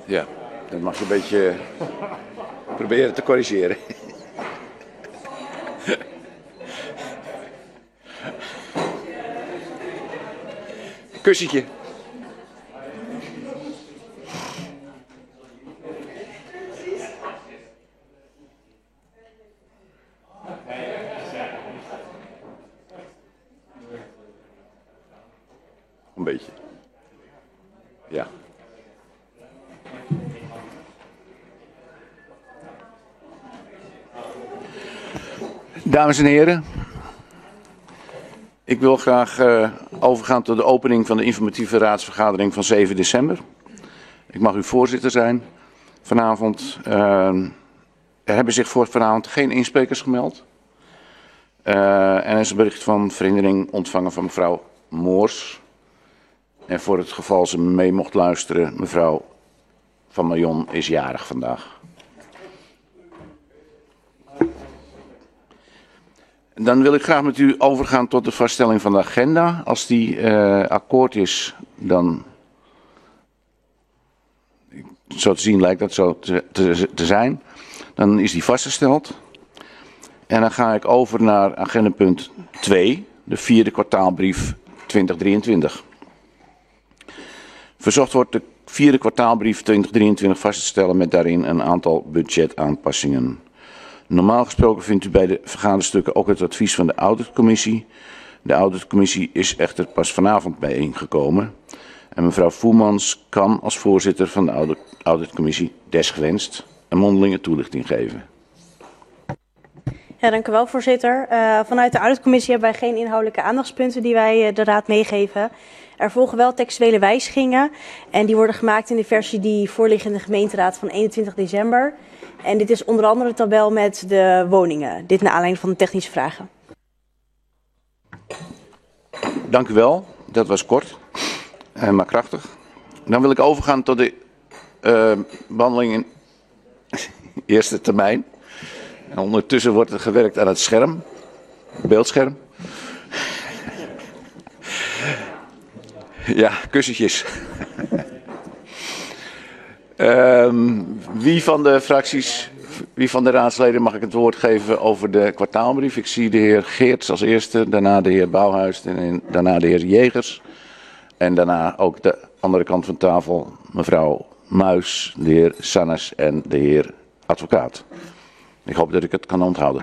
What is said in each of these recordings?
Ja, dat mag je een beetje proberen te corrigeren. Kussentje. Een beetje. Ja. Dames en heren, ik wil graag overgaan tot de opening van de informatieve raadsvergadering van 7 december. Ik mag uw voorzitter zijn vanavond. Er hebben zich voor vanavond geen insprekers gemeld. Er is een bericht van verhindering ontvangen van mevrouw Moors. En voor het geval ze mee mocht luisteren, mevrouw Van Mayon is jarig vandaag. Dan wil ik graag met u overgaan tot de vaststelling van de agenda. Als die akkoord is, dan, zo te zien lijkt dat zo te zijn, dan is die vastgesteld. En dan ga ik over naar agendapunt 2, de vierde kwartaalbrief 2023. Verzocht wordt de vierde kwartaalbrief 2023 vast te stellen met daarin een aantal budgetaanpassingen. Normaal gesproken vindt u bij de vergaderstukken ook het advies van de auditcommissie. De auditcommissie is echter pas vanavond bijeengekomen. En mevrouw Voermans kan als voorzitter van de auditcommissie desgewenst een mondelinge toelichting geven. Ja, dank u wel, voorzitter. Vanuit de auditcommissie hebben wij geen inhoudelijke aandachtspunten die wij de raad meegeven. Er volgen wel textuele wijzigingen en die worden gemaakt in de versie die voorligt in de gemeenteraad van 21 december. En dit is onder andere de tabel met de woningen. Dit naar aanleiding van de technische vragen. Dank u wel. Dat was kort, maar krachtig. Dan wil ik overgaan tot de behandeling in eerste termijn. En ondertussen wordt er gewerkt aan het scherm, beeldscherm. Ja, kussentjes. Wie van de fracties, wie van de raadsleden mag ik het woord geven over de kwartaalbrief? Ik zie de heer Geerts als eerste, daarna de heer Bouwhuis en daarna de heer Jegers. En daarna ook de andere kant van tafel, mevrouw Muis, de heer Sannes en de heer advocaat. Ik hoop dat ik het kan onthouden.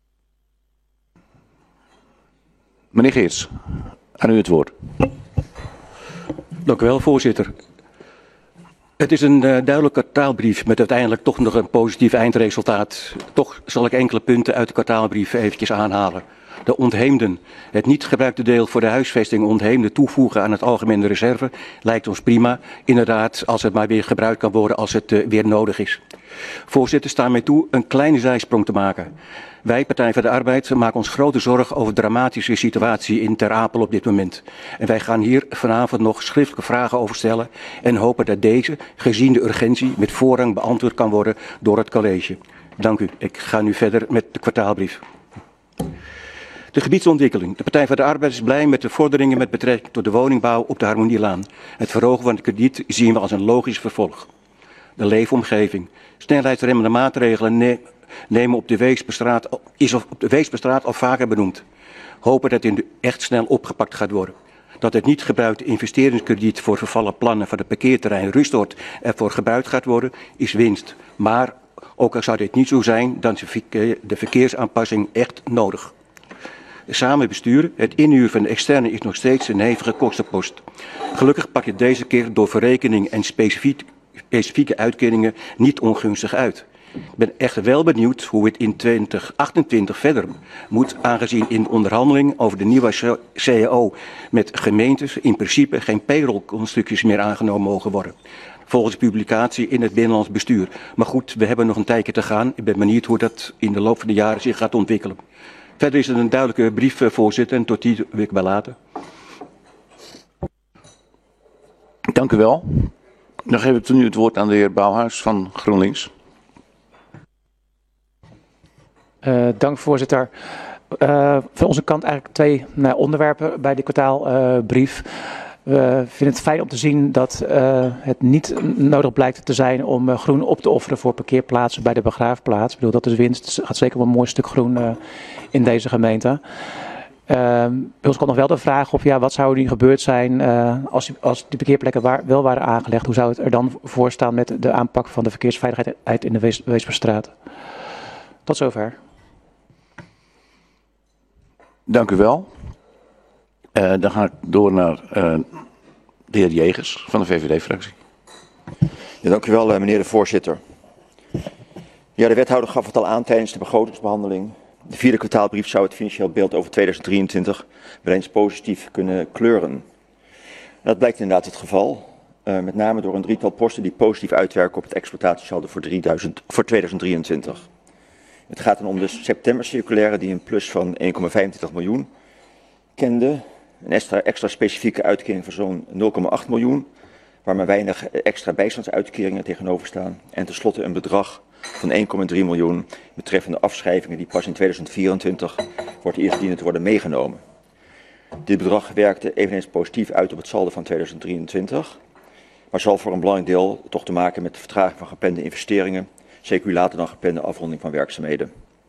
Meneer Geerts, aan u het woord. Dank u wel, voorzitter. Het is een duidelijke kwartaalbrief met uiteindelijk toch nog een positief eindresultaat. Toch zal ik enkele punten uit de kwartaalbrief eventjes aanhalen. De ontheemden, het niet gebruikte deel voor de huisvesting ontheemden toevoegen aan het algemene reserve lijkt ons prima. Inderdaad, als het maar weer gebruikt kan worden als het weer nodig is. Voorzitter, sta mij toe een kleine zijsprong te maken. Wij, Partij van de Arbeid, maken ons grote zorgen over de dramatische situatie in Ter Apel op dit moment. En wij gaan hier vanavond nog schriftelijke vragen over stellen en hopen dat deze, gezien de urgentie, met voorrang beantwoord kan worden door het college. Dank u. Ik ga nu verder met de kwartaalbrief. De gebiedsontwikkeling. De Partij van de Arbeid is blij met de vorderingen met betrekking tot de woningbouw op de Harmonielaan. Het verhogen van het krediet zien we als een logisch vervolg. De leefomgeving. Snelheidsremmende maatregelen nemen op de Weesperstraat al vaker benoemd. Hopen dat dit echt snel opgepakt gaat worden. Dat het niet gebruikte investeringskrediet voor vervallen plannen van het parkeerterrein Rustort ervoor gebruikt gaat worden, is winst. Maar ook al zou dit niet zo zijn, dan is de verkeersaanpassing echt nodig. Samen besturen, het inhuren van de externe is nog steeds een hevige kostenpost. Gelukkig pakt het deze keer door verrekening en specifieke uitkeringen niet ongunstig uit. Ik ben echter wel benieuwd hoe het in 2028 verder moet, aangezien in de onderhandeling over de nieuwe CAO met gemeentes in principe geen payroll-constructies meer aangenomen mogen worden. Volgens publicatie in het binnenlands bestuur. Maar goed, we hebben nog een tijdje te gaan. Ik ben benieuwd hoe dat in de loop van de jaren zich gaat ontwikkelen. Verder is het een duidelijke brief, voorzitter, en tot die wil ik bij laten. Dank u wel. Dan geef ik nu het woord aan de heer Bouwhuis van GroenLinks. Dank voorzitter. Van onze kant eigenlijk twee onderwerpen bij de kwartaalbrief. We vinden het fijn om te zien dat het niet nodig blijkt te zijn om groen op te offeren voor parkeerplaatsen bij de begraafplaats. Ik bedoel, dat is winst. Het gaat zeker wel een mooi stuk groen in deze gemeente. Bij ons komt nog wel de vraag of wat zou er nu gebeurd zijn als die parkeerplekken wel waren aangelegd. Hoe zou het er dan voor staan met de aanpak van de verkeersveiligheid in de Weesperstraat? Tot zover. Dank u wel. Dan ga ik door naar de heer Jegers van de VVD-fractie. Ja, dank u wel, meneer de voorzitter. Ja, de wethouder gaf het al aan tijdens de begrotingsbehandeling. De vierde kwartaalbrief zou het financieel beeld over 2023 wel eens positief kunnen kleuren. Dat blijkt inderdaad het geval. Met name door een drietal posten die positief uitwerken op het exploitatiesaldo voor 2023. Het gaat dan om de septembercirculaire die een plus van 1,25 miljoen kende. Een extra specifieke uitkering van zo'n 0,8 miljoen, waar maar weinig extra bijstandsuitkeringen tegenover staan. En tenslotte een bedrag van 1,3 miljoen betreffende afschrijvingen die pas in 2024 voor het eerst dienen te worden meegenomen. Dit bedrag werkte eveneens positief uit op het saldo van 2023, maar zal voor een belangrijk deel toch te maken met de vertraging van geplande investeringen, CQ later dan geplande afronding van werkzaamheden.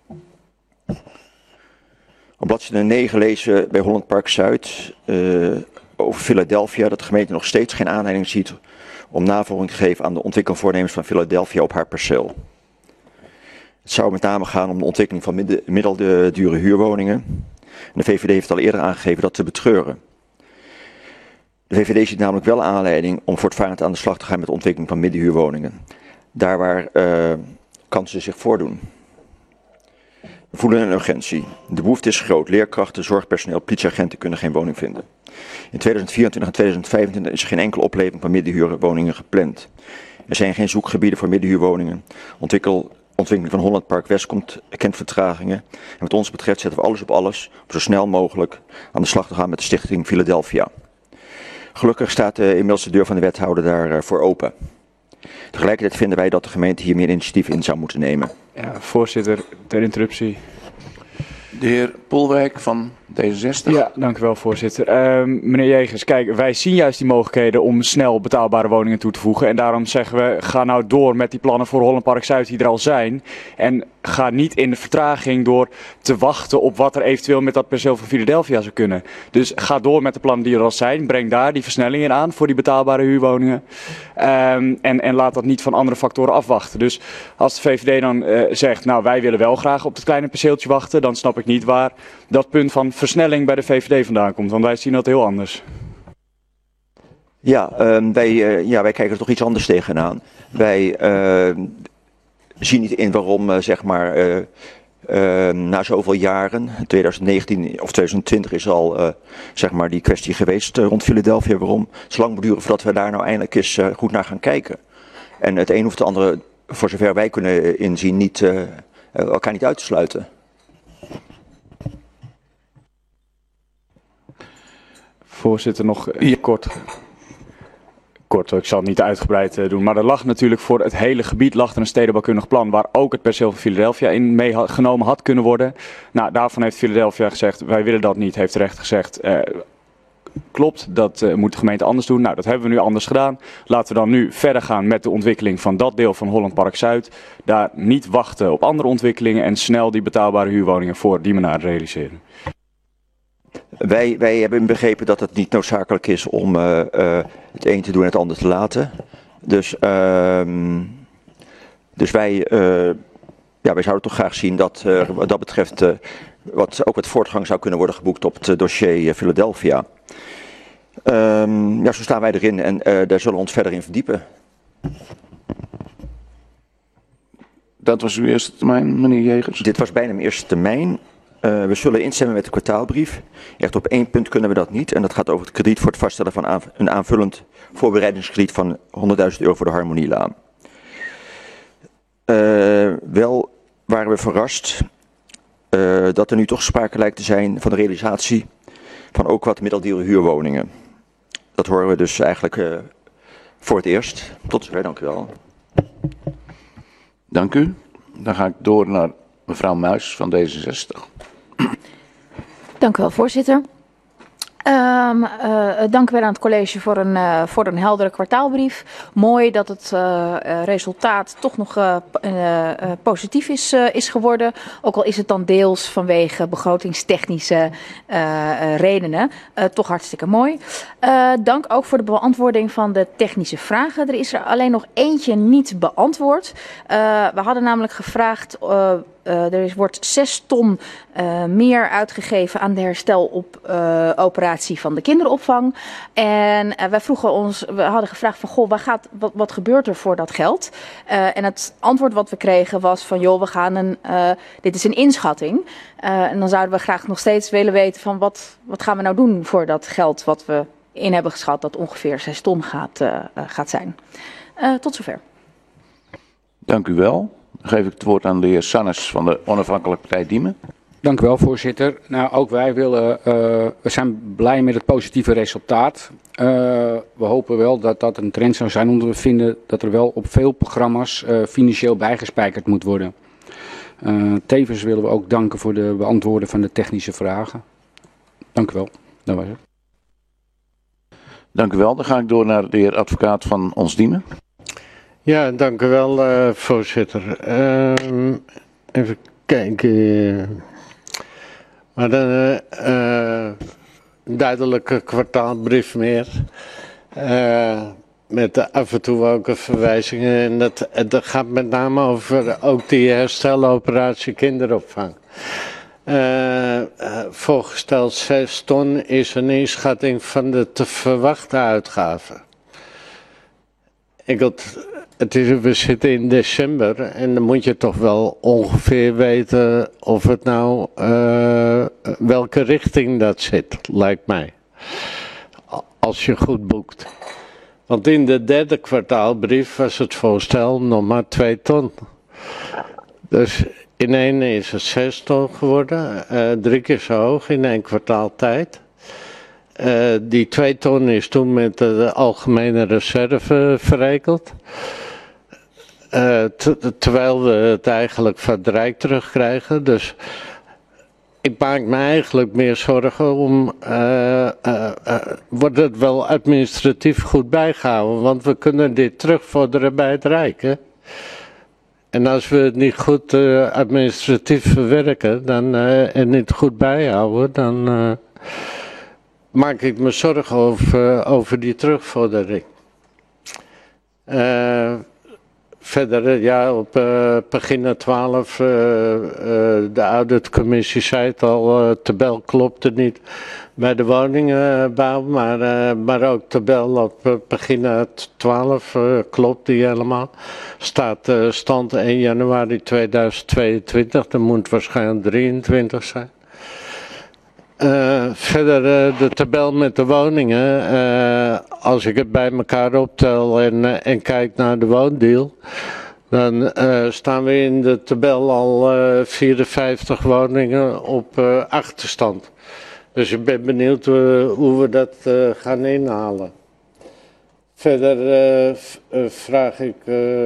Op bladzijde 9 lezen we bij Holland Park Zuid over Philadelphia dat de gemeente nog steeds geen aanleiding ziet om navolging te geven aan de ontwikkelvoornemens van Philadelphia op haar perceel. Het zou met name gaan om de ontwikkeling van middeldure huurwoningen. En de VVD heeft al eerder aangegeven dat te betreuren. De VVD ziet namelijk wel aanleiding om voortvarend aan de slag te gaan met de ontwikkeling van middenhuurwoningen. Daar waar kansen zich voordoen. We voelen een urgentie. De behoefte is groot. Leerkrachten, zorgpersoneel, politieagenten kunnen geen woning vinden. In 2024 en 2025 is er geen enkele oplevering van middenhuurwoningen gepland. Er zijn geen zoekgebieden voor middenhuurwoningen. Ontwikkeling van Holland Park West kent vertragingen. En wat ons betreft zetten we alles op alles om zo snel mogelijk aan de slag te gaan met de stichting Philadelphia. Gelukkig staat inmiddels de deur van de wethouder daarvoor open. Tegelijkertijd vinden wij dat de gemeente hier meer initiatief in zou moeten nemen. Ja, voorzitter, ter interruptie. De heer Polwijk van D66. Ja, dank u wel, voorzitter. Meneer Jegers, kijk, wij zien juist die mogelijkheden om snel betaalbare woningen toe te voegen. En daarom zeggen we, ga nou door met die plannen voor Holland Park Zuid die er al zijn. En ga niet in de vertraging door te wachten op wat er eventueel met dat perceel van Philadelphia zou kunnen. Dus ga door met de plannen die er al zijn. Breng daar die versnellingen aan voor die betaalbare huurwoningen. En laat dat niet van andere factoren afwachten. Dus als de VVD dan zegt, nou wij willen wel graag op het kleine perceeltje wachten, dan snap ik niet waar dat punt van versnelling bij de VVD vandaan komt. Want wij zien dat heel anders. Ja, wij kijken er toch iets anders tegenaan. Wij zien niet in waarom, na zoveel jaren, 2019 of 2020 is al die kwestie geweest rond Philadelphia, waarom het zo lang moet duren voordat we daar nou eindelijk eens goed naar gaan kijken. En het een hoeft het andere, voor zover wij kunnen inzien, elkaar niet uit te sluiten. Voorzitter, nog kort. Ik zal het niet uitgebreid doen, maar er lag natuurlijk voor het hele gebied een stedenbouwkundig plan waar ook het perceel van Philadelphia in meegenomen had kunnen worden. Nou, daarvan heeft Philadelphia gezegd, wij willen dat niet, heeft terecht gezegd. Klopt, dat moet de gemeente anders doen. Nou, dat hebben we nu anders gedaan. Laten we dan nu verder gaan met de ontwikkeling van dat deel van Holland Park Zuid. Daar niet wachten op andere ontwikkelingen en snel die betaalbare huurwoningen voor Diemenaar realiseren. Wij hebben begrepen dat het niet noodzakelijk is om het een te doen en het ander te laten. Dus wij zouden toch graag zien dat wat dat betreft wat ook met voortgang zou kunnen worden geboekt op het dossier Philadelphia. Zo staan wij erin en daar zullen we ons verder in verdiepen. Dat was uw eerste termijn, meneer Jegers? Dit was bijna mijn eerste termijn. We zullen instemmen met de kwartaalbrief. Echt op één punt kunnen we dat niet. En dat gaat over het krediet voor het vaststellen van een aanvullend voorbereidingskrediet van €100.000 voor de Harmonielaan. Wel waren we verrast dat er nu toch sprake lijkt te zijn van de realisatie van ook wat middeldure huurwoningen. Dat horen we dus eigenlijk voor het eerst. Tot zover, dank u wel. Dank u. Dan ga ik door naar mevrouw Muis van D66. Dank u wel, voorzitter. Dank wel aan het college voor een heldere kwartaalbrief. Mooi dat het resultaat toch nog positief is geworden. Ook al is het dan deels vanwege begrotingstechnische redenen. Toch hartstikke mooi. Dank ook voor de beantwoording van de technische vragen. Er is er alleen nog eentje niet beantwoord. We hadden namelijk gevraagd... wordt 6 ton meer uitgegeven aan de hersteloperatie van de kinderopvang. En we hadden gevraagd van, goh, wat gebeurt er voor dat geld? En het antwoord wat we kregen was van, joh, dit is een inschatting. En dan zouden we graag nog steeds willen weten van, wat gaan we nou doen voor dat geld wat we in hebben geschat, dat ongeveer 6 ton gaat zijn. Tot zover. Dank u wel. Dan geef ik het woord aan de heer Sannes van de Onafhankelijke Partij Diemen. Dank u wel, voorzitter. Nou, ook wij we zijn blij met het positieve resultaat. We hopen wel dat dat een trend zou zijn, omdat we vinden dat er wel op veel programma's financieel bijgespijkerd moet worden. Tevens willen we ook danken voor de beantwoorden van de technische vragen. Dank u wel. Dat was het. Dank u wel. Dan ga ik door naar de heer advocaat van Ons Diemen. Ja, dank u wel, voorzitter. Even kijken. Maar een duidelijke kwartaalbrief meer. Met af en toe ook een verwijzingen. En dat gaat met name over ook die hersteloperatie kinderopvang. Voorgesteld 6 ton is een inschatting van de te verwachte uitgaven. We zitten in december en dan moet je toch wel ongeveer weten of het nou welke richting dat zit, lijkt mij. Als je goed boekt. Want in de derde kwartaalbrief was het voorstel nog maar 2 ton. Dus in één is het 6 ton geworden, 3 keer zo hoog in 1 kwartaal tijd. Die 2 ton is toen met de algemene reserve verrekend. Terwijl we het eigenlijk van het Rijk terugkrijgen. Dus ik maak me eigenlijk meer zorgen om, wordt het wel administratief goed bijgehouden? Want we kunnen dit terugvorderen bij het Rijk. Hè? En als we het niet goed administratief verwerken en niet goed bijhouden, dan maak ik me zorgen over die terugvordering. Verder, ja, op pagina 12, de auditcommissie zei het al, tabel klopte niet bij de woningbouw, maar ook tabel op pagina 12 klopt die helemaal. Staat stand 1 januari 2022, dat moet waarschijnlijk 23 zijn. Verder de tabel met de woningen, als ik het bij elkaar optel en kijk naar de woondeal, dan staan we in de tabel al 54 woningen op achterstand. Dus ik ben benieuwd hoe we dat gaan inhalen. Verder vraag ik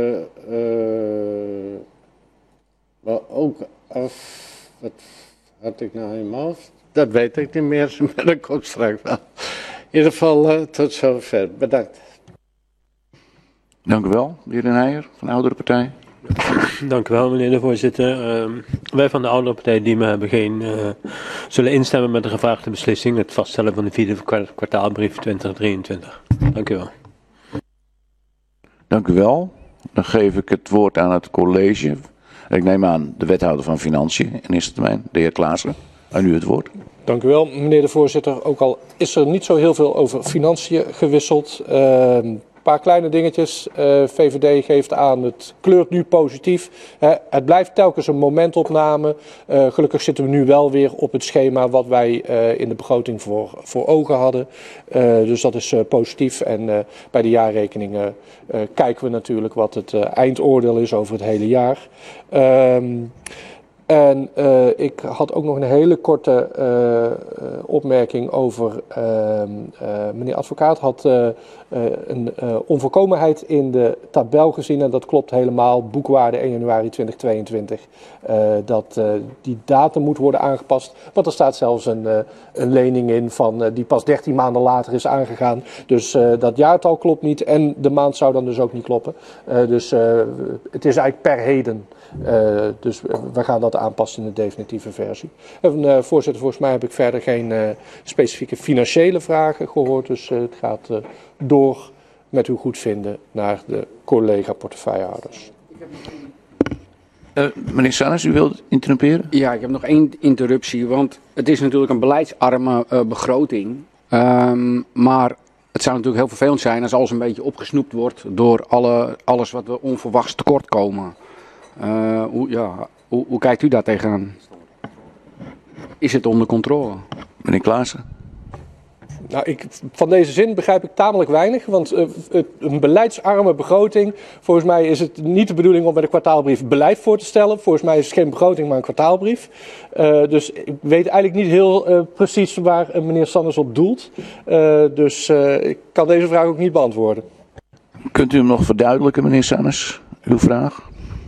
ook af, wat had ik nou in mijn hoofd? Dat weet ik niet meer, maar dat komt straks wel. In ieder geval tot zover. Bedankt. Dank u wel, de heer Den Heijer van de Oudere Partij. Dank u wel, meneer de voorzitter. Wij van de Oudere Partij Diemen zullen instemmen met de gevraagde beslissing, het vaststellen van de vierde kwartaalbrief 2023. Dank u wel. Dank u wel. Dan geef ik het woord aan het college. Ik neem aan de wethouder van Financiën in eerste termijn, de heer Klaassen. Aan u het woord. Dank u wel, meneer de voorzitter. Ook al is er niet zo heel veel over financiën gewisseld. Een paar kleine dingetjes. VVD geeft aan, het kleurt nu positief. Het blijft telkens een momentopname. Gelukkig zitten we nu wel weer op het schema wat wij in de begroting voor ogen hadden. Dus dat is positief. En bij de jaarrekeningen kijken we natuurlijk wat het eindoordeel is over het hele jaar. En ik had ook nog een hele korte opmerking over, meneer advocaat had een onvolkomenheid in de tabel gezien en dat klopt helemaal, boekwaarde 1 januari 2022, dat die datum moet worden aangepast, want er staat zelfs een lening in van die pas 13 maanden later is aangegaan, dus dat jaartal klopt niet en de maand zou dan dus ook niet kloppen, dus het is eigenlijk per heden. Dus we gaan dat aanpassen in de definitieve versie. En, voorzitter, volgens mij heb ik verder geen specifieke financiële vragen gehoord. Dus het gaat door met uw goedvinden naar de collega-portefeuillehouders. Meneer Sannes, u wilt interrumperen? Ja, ik heb nog één interruptie, want het is natuurlijk een beleidsarme begroting. Maar het zou natuurlijk heel vervelend zijn als alles een beetje opgesnoept wordt door alles wat we onverwachts tekort komen. Hoe kijkt u daar tegenaan? Is het onder controle? Meneer Klaassen? Nou, van deze zin begrijp ik tamelijk weinig, want een beleidsarme begroting, volgens mij is het niet de bedoeling om bij de kwartaalbrief beleid voor te stellen. Volgens mij is het geen begroting, maar een kwartaalbrief. Dus ik weet eigenlijk niet heel precies waar meneer Sannes op doelt. Dus ik kan deze vraag ook niet beantwoorden. Kunt u hem nog verduidelijken, meneer Sannes, uw vraag?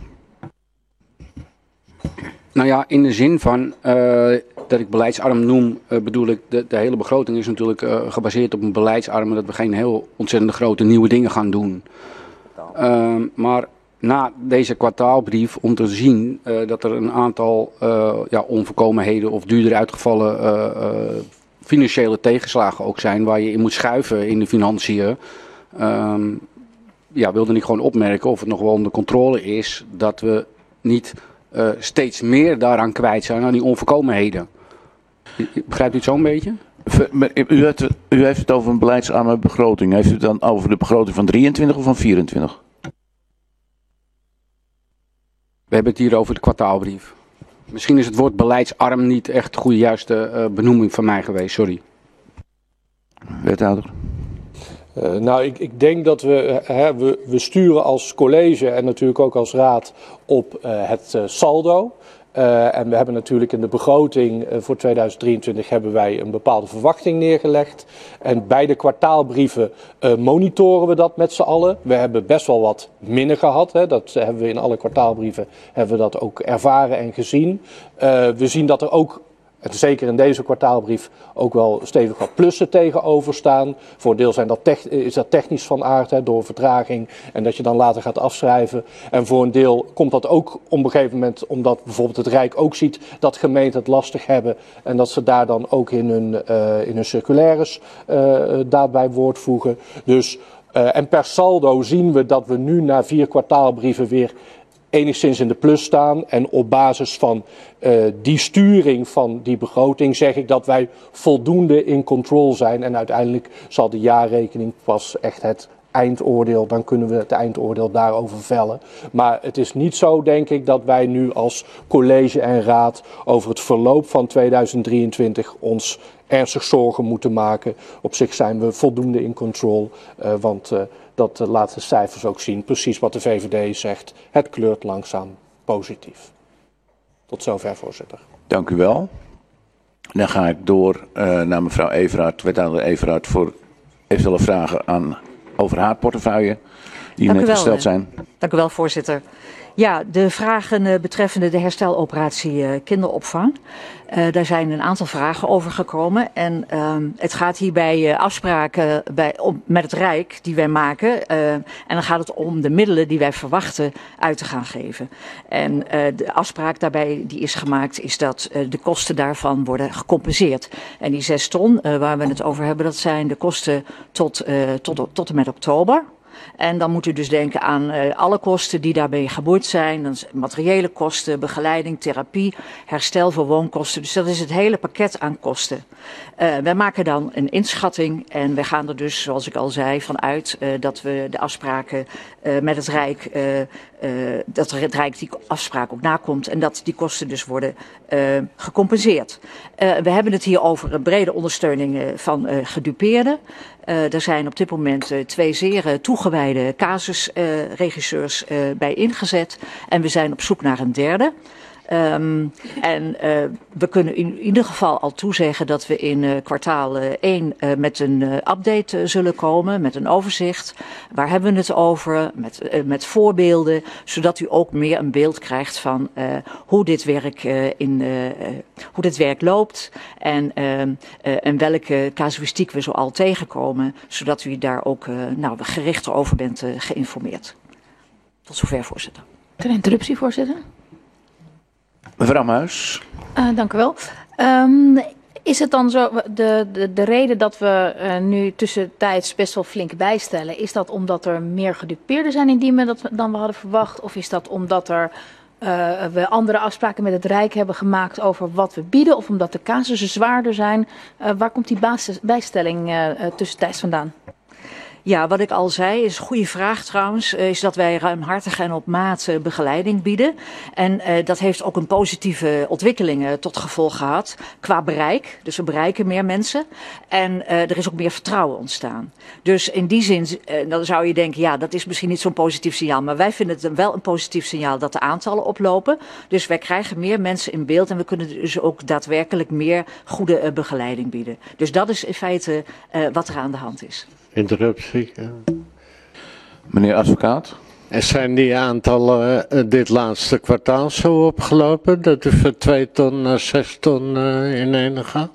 Nou ja, in de zin van dat ik beleidsarm noem, bedoel ik, de hele begroting is natuurlijk gebaseerd op een beleidsarm, dat we geen heel ontzettend grote nieuwe dingen gaan doen. Maar na deze kwartaalbrief, om te zien dat er een aantal onvolkomenheden of duurder uitgevallen financiële tegenslagen ook zijn, waar je in moet schuiven in de financiën, wilde ik gewoon opmerken of het nog wel onder controle is dat we niet steeds meer daaraan kwijt zijn, aan die onvolkomenheden. Begrijpt u het zo'n beetje? U heeft het over een beleidsarme begroting. Heeft u het dan over de begroting van 23 of van 24? We hebben het hier over de kwartaalbrief. Misschien is het woord beleidsarm niet echt de goede juiste benoeming van mij geweest, sorry. Wethouder. Nou, ik denk dat we sturen als college en natuurlijk ook als raad op het saldo. En we hebben natuurlijk in de begroting voor 2023 hebben wij een bepaalde verwachting neergelegd. En bij de kwartaalbrieven monitoren we dat met z'n allen. We hebben best wel wat minnen gehad. Dat hebben we in alle kwartaalbrieven hebben we dat ook ervaren en gezien. We zien dat er ook, en zeker in deze kwartaalbrief, ook wel stevig wat plussen tegenover staan. Voor een deel is dat technisch van aard, door vertraging en dat je dan later gaat afschrijven. En voor een deel komt dat ook op een gegeven moment omdat bijvoorbeeld het Rijk ook ziet dat gemeenten het lastig hebben. En dat ze daar dan ook in hun circulaires daarbij woord voegen. Dus, en per saldo zien we dat we nu na 4 kwartaalbrieven weer enigszins in de plus staan. En op basis van die sturing van die begroting zeg ik dat wij voldoende in control zijn. En uiteindelijk zal de jaarrekening pas echt het eindoordeel, dan kunnen we het eindoordeel daarover vellen. Maar het is niet zo, denk ik, dat wij nu als college en raad over het verloop van 2023 ons ernstig zorgen moeten maken. Op zich zijn we voldoende in control, want dat laten de cijfers ook zien. Precies wat de VVD zegt, het kleurt langzaam positief. Tot zover, voorzitter. Dank u wel. Dan ga ik door naar mevrouw Everaert, wethouder Everaert, voor eventuele vragen over haar portefeuille die net gesteld zijn. Dank u wel, voorzitter. Ja, de vragen betreffende de hersteloperatie kinderopvang. Daar zijn een aantal vragen over gekomen. En het gaat hier bij afspraken met het Rijk die wij maken. En dan gaat het om de middelen die wij verwachten uit te gaan geven. En de afspraak daarbij die is gemaakt is dat de kosten daarvan worden gecompenseerd. En die 6 ton waar we het over hebben, dat zijn de kosten tot en met oktober. En dan moet u dus denken aan alle kosten die daarbij gemoeid zijn. Dan materiële kosten, begeleiding, therapie, herstel voor woonkosten. Dus dat is het hele pakket aan kosten. Wij maken dan een inschatting en we gaan er dus, zoals ik al zei, vanuit dat we de afspraken met het Rijk, dat het Rijk die afspraak ook nakomt en dat die kosten dus worden gecompenseerd. We hebben het hier over een brede ondersteuning van gedupeerden. Er zijn op dit moment 2 zeer toegewijde casusregisseurs bij ingezet en we zijn op zoek naar een derde. We kunnen in ieder geval al toezeggen dat we in kwartaal 1 met een update zullen komen, met een overzicht. Waar hebben we het over? Met voorbeelden, zodat u ook meer een beeld krijgt van hoe dit werk loopt en welke casuïstiek we zoal tegenkomen, zodat u daar ook gerichter over bent geïnformeerd. Tot zover, voorzitter. Ter interruptie, voorzitter. Mevrouw Muis. Dank u wel. Is het dan zo, de reden dat we nu tussentijds best wel flink bijstellen, is dat omdat er meer gedupeerden zijn in Diemen dan we hadden verwacht? Of is dat omdat we andere afspraken met het Rijk hebben gemaakt over wat we bieden? Of omdat de casussen zwaarder zijn? Waar komt die bijstelling tussentijds vandaan? Ja, wat ik al zei, is een goede vraag trouwens, is dat wij ruimhartig en op maat begeleiding bieden. En dat heeft ook een positieve ontwikkeling tot gevolg gehad qua bereik. Dus we bereiken meer mensen en er is ook meer vertrouwen ontstaan. Dus in die zin, dan zou je denken, ja, dat is misschien niet zo'n positief signaal. Maar wij vinden het wel een positief signaal dat de aantallen oplopen. Dus wij krijgen meer mensen in beeld en we kunnen dus ook daadwerkelijk meer goede begeleiding bieden. Dus dat is in feite wat er aan de hand is. Interruptie. Ja. Meneer advocaat. En zijn die aantallen dit laatste kwartaal zo opgelopen dat u van 2 ton naar 6 ton in ene gaat?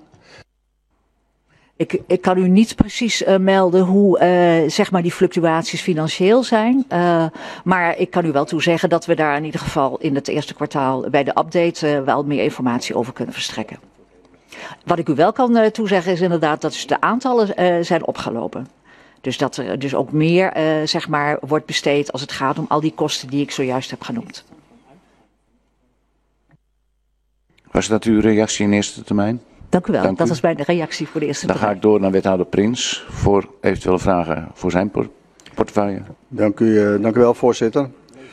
Ik kan u niet precies melden hoe zeg maar die fluctuaties financieel zijn. Maar ik kan u wel toezeggen dat we daar in ieder geval in het eerste kwartaal bij de update wel meer informatie over kunnen verstrekken. Wat ik u wel kan toezeggen is inderdaad dat dus de aantallen zijn opgelopen. Dus dat er dus ook meer zeg maar wordt besteed als het gaat om al die kosten die ik zojuist heb genoemd. Was dat uw reactie in eerste termijn? Dank u wel. Dank dat u. was mijn reactie voor de eerste Dan termijn. ga ik door naar wethouder Prins voor eventuele vragen voor zijn portefeuille. Dank u wel, voorzitter.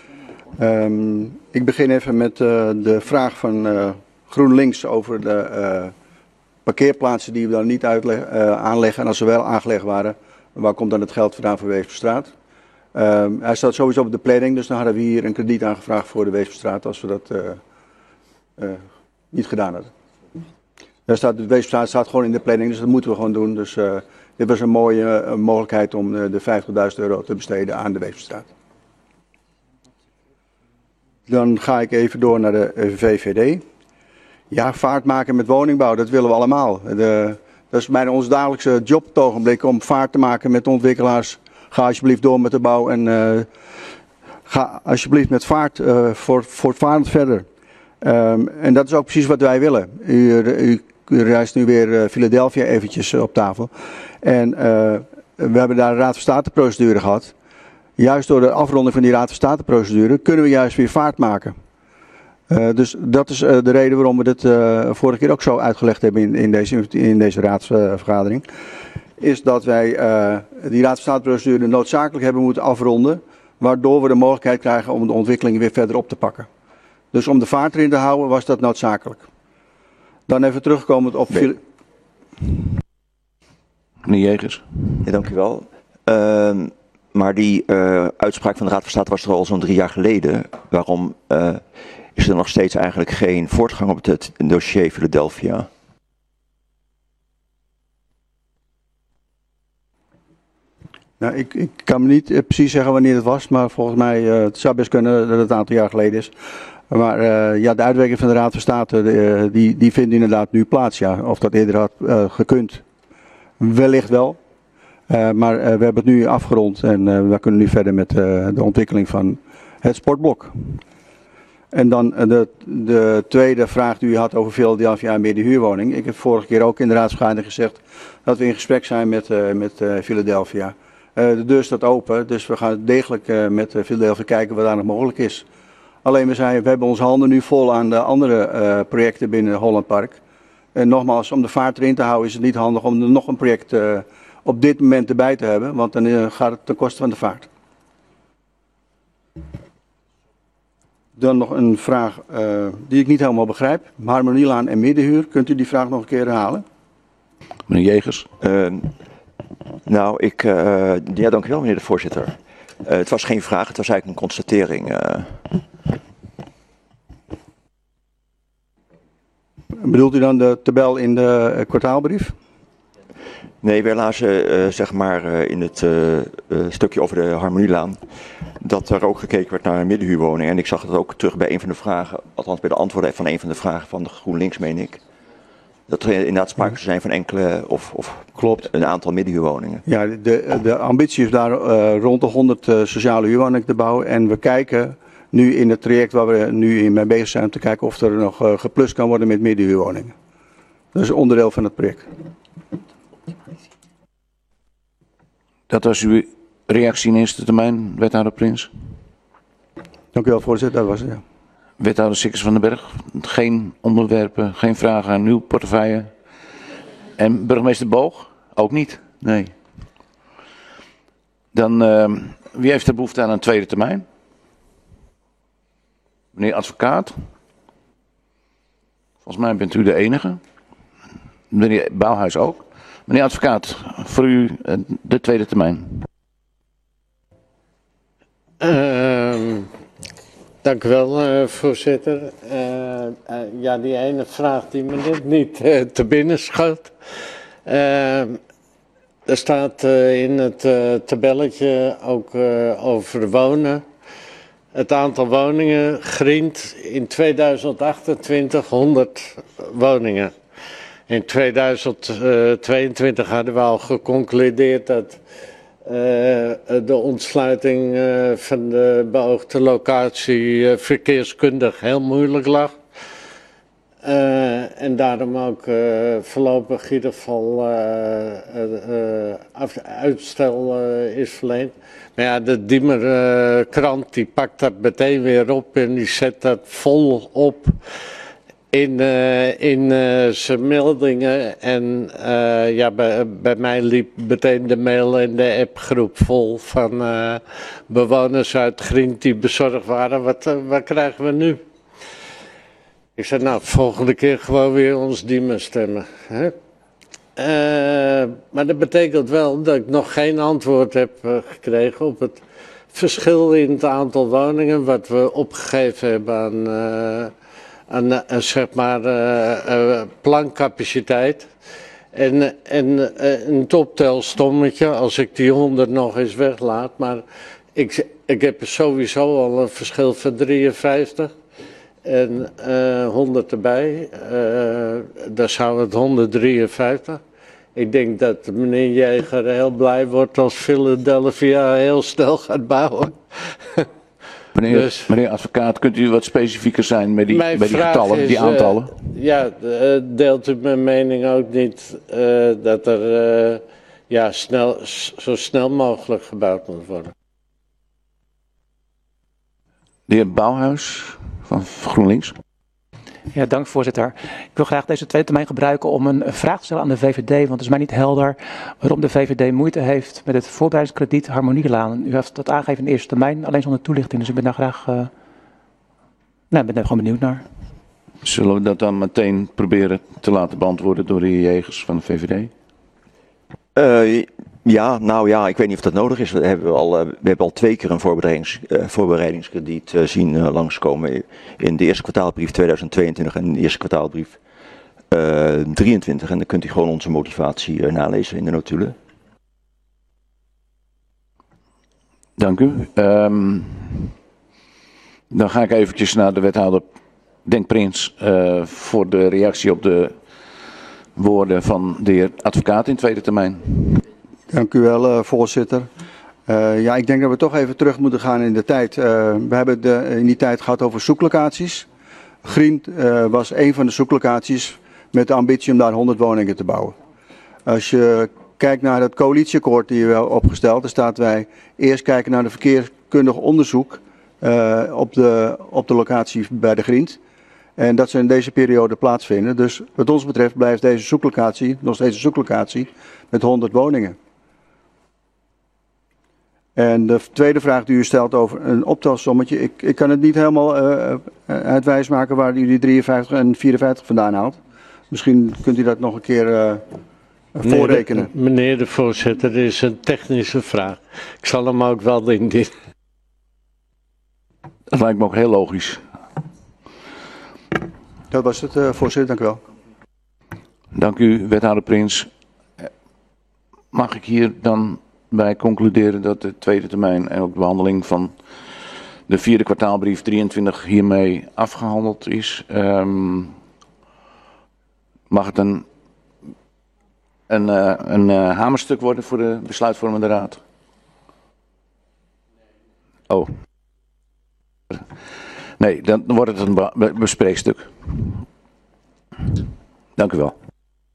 Ik begin even met de vraag van GroenLinks over de parkeerplaatsen die we dan niet aanleggen. En als ze wel aangelegd waren, waar komt dan het geld vandaan voor Weesperstraat? Hij staat sowieso op de planning, dus dan hadden we hier een krediet aangevraagd voor de Weesperstraat als we dat niet gedaan hadden. De Weesperstraat staat gewoon in de planning, dus dat moeten we gewoon doen. Dus dit was een mooie mogelijkheid om de €50.000 te besteden aan de Weesperstraat. Dan ga ik even door naar de VVD. Ja, vaart maken met woningbouw, dat willen we allemaal. Dat is bijna ons dagelijkse job op het ogenblik, om vaart te maken met de ontwikkelaars. Ga alsjeblieft door met de bouw en ga alsjeblieft met vaart voortvarend verder. En dat is ook precies wat wij willen. U reist nu weer Philadelphia eventjes op tafel. En we hebben daar een Raad van State procedure gehad. Juist door de afronding van die Raad van State procedure kunnen we juist weer vaart maken. Dus dat is de reden waarom we dit vorige keer ook zo uitgelegd hebben in deze raadsvergadering. Is dat wij die Raad van State procedure noodzakelijk hebben moeten afronden. Waardoor we de mogelijkheid krijgen om de ontwikkeling weer verder op te pakken. Dus om de vaart erin te houden was dat noodzakelijk. Dan even terugkomend op... Meneer Jegers. Ja, dank u wel. Maar die uitspraak van de Raad van State was er al zo'n 3 jaar geleden. Waarom is er nog steeds eigenlijk geen voortgang op het dossier Philadelphia? Nou, ik kan me niet precies zeggen wanneer het was, maar volgens mij het zou best kunnen dat het een aantal jaar geleden is. Maar ja, de uitwerking van de Raad van State die vindt inderdaad nu plaats. Ja. Of dat eerder had gekund, wellicht wel. Maar we hebben het nu afgerond en we kunnen nu verder met de ontwikkeling van het sportblok. En dan de tweede vraag die u had over Philadelphia en meer de huurwoning. Ik heb vorige keer ook in de raadsvergadering gezegd dat we in gesprek zijn met Philadelphia. De deur staat open, dus we gaan degelijk met Philadelphia kijken wat daar nog mogelijk is. Alleen we hebben onze handen nu vol aan de andere projecten binnen Holland Park. En nogmaals, om de vaart erin te houden is het niet handig om er nog een project op dit moment erbij te hebben, want dan gaat het ten koste van de vaart. Dan nog een vraag die ik niet helemaal begrijp. Harmonielaan en middenhuur, kunt u die vraag nog een keer herhalen? Meneer Jegers. Nou, ja, dank u wel, meneer de voorzitter. Het was geen vraag, het was eigenlijk een constatering. Bedoelt u dan de tabel in de kwartaalbrief? Nee, wij lazen zeg maar in het stukje over de Harmonielaan dat er ook gekeken werd naar middenhuurwoningen. En ik zag het ook terug bij een van de vragen, althans bij de antwoorden van een van de vragen van de GroenLinks, meen ik. Dat er inderdaad sprake zijn van enkele of klopt een aantal middenhuurwoningen. Ja, de ambitie is daar rond de 100 sociale huurwoningen te bouwen. En we kijken nu in het traject waar we nu in mee bezig zijn om te kijken of er nog geplust kan worden met middenhuurwoningen. Dat is onderdeel van het project. Dat was uw reactie in eerste termijn, wethouder Prins. Dank u wel, voorzitter. Dat was het, ja. Wethouder Sikkers van den Berg, geen onderwerpen, geen vragen aan uw portefeuille. En burgemeester Boog? Ook niet? Nee. Dan, wie heeft er behoefte aan een tweede termijn? Meneer advocaat? Volgens mij bent u de enige. Meneer Bouwhuis ook. Meneer advocaat, voor u de tweede termijn. Dank u wel, voorzitter. Ja, die ene vraag die me net niet te binnen schoot. Er staat in het tabelletje ook over wonen. Het aantal woningen grient in 2028 100 woningen. In 2022 hadden we al geconcludeerd dat de ontsluiting van de beoogde locatie verkeerskundig heel moeilijk lag. En daarom ook voorlopig in ieder geval uitstel is verleend. Maar ja, de Diemer krant die pakt dat meteen weer op en die zet dat vol op in zijn meldingen. En ja, bij mij liep meteen de mail en de appgroep vol van bewoners uit Grient die bezorgd waren. Wat krijgen we nu? Ik zei, nou, volgende keer gewoon weer ons Diemen stemmen. Hè? Maar dat betekent wel dat ik nog geen antwoord heb gekregen op het verschil in het aantal woningen wat we opgegeven hebben aan zeg maar plancapaciteit. En een toptelstommetje als ik die 100 nog eens weglaat. Maar ik heb sowieso al een verschil van 53. En 100 erbij, dan zou het 153. Ik denk dat meneer Jäger heel blij wordt als Philadelphia heel snel gaat bouwen. Meneer advocaat, kunt u wat specifieker zijn met die getallen, die aantallen? Ja, deelt u mijn mening ook niet dat er ja, zo snel mogelijk gebouwd moet worden? De heer Bouwhuis van GroenLinks. Ja, dank voorzitter. Ik wil graag deze tweede termijn gebruiken om een vraag te stellen aan de VVD, want het is mij niet helder waarom de VVD moeite heeft met het voorbereidingskrediet Harmonielaan. U heeft dat aangegeven in de eerste termijn, alleen zonder toelichting, dus ik ben daar graag ben daar gewoon benieuwd naar. Zullen we dat dan meteen proberen te laten beantwoorden door de heer Jägers van de VVD? Ja, nou ja, ik weet niet of dat nodig is. We hebben al 2 keer een voorbereidingskrediet zien langskomen. In de eerste kwartaalbrief 2022 en de eerste kwartaalbrief 23. En dan kunt u gewoon onze motivatie nalezen in de notulen. Dank u. Dan ga ik eventjes naar de wethouder Denk Prins voor de reactie op de woorden van de heer advocaat in tweede termijn. Dank u wel, voorzitter. Ja, ik denk dat we toch even terug moeten gaan in de tijd. We hebben in die tijd gehad over zoeklocaties. Grient was een van de zoeklocaties met de ambitie om daar 100 woningen te bouwen. Als je kijkt naar het coalitieakkoord die we hebben opgesteld, dan staat wij eerst kijken naar de verkeerskundig onderzoek op de locatie bij de Grient. En dat zal in deze periode plaatsvinden. Dus wat ons betreft blijft deze zoeklocatie nog steeds een zoeklocatie met 100 woningen. En de tweede vraag die u stelt over een optelsommetje. Ik kan het niet helemaal uitwijs maken waar u die 53 en 54 vandaan haalt. Misschien kunt u dat nog een keer voorrekenen. Meneer de voorzitter, dit is een technische vraag. Ik zal hem ook wel indienen. Dat lijkt me ook heel logisch. Dat was het, voorzitter. Dank u wel. Dank u, wethouder Prins. Mag ik hier dan bij concluderen dat de tweede termijn en ook de behandeling van de vierde kwartaalbrief 23 hiermee afgehandeld is? Mag het een hamerstuk worden voor de besluitvormende raad? Oh. Nee, dan wordt het een bespreekstuk. Dank u wel.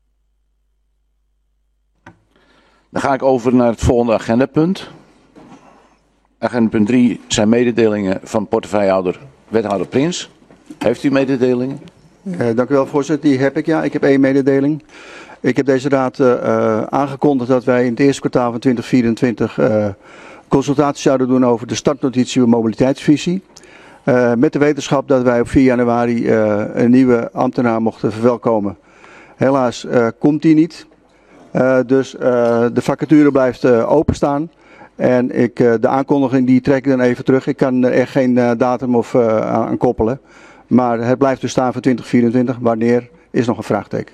Dan ga ik over naar het volgende agendapunt. Agendapunt 3 zijn mededelingen van portefeuillehouder wethouder Prins. Heeft u mededelingen? Dank u wel, voorzitter. Die heb ik, ja. Ik heb 1 mededeling. Ik heb deze raad aangekondigd dat wij in het eerste kwartaal van 2024 consultaties zouden doen over de startnotitie mobiliteitsvisie. Met de wetenschap dat wij op 4 januari een nieuwe ambtenaar mochten verwelkomen. Helaas komt die niet. Dus de vacature blijft openstaan. En de aankondiging die trek ik dan even terug. Ik kan er echt geen datum of aan koppelen. Maar het blijft dus staan voor 2024. Wanneer is nog een vraagteken.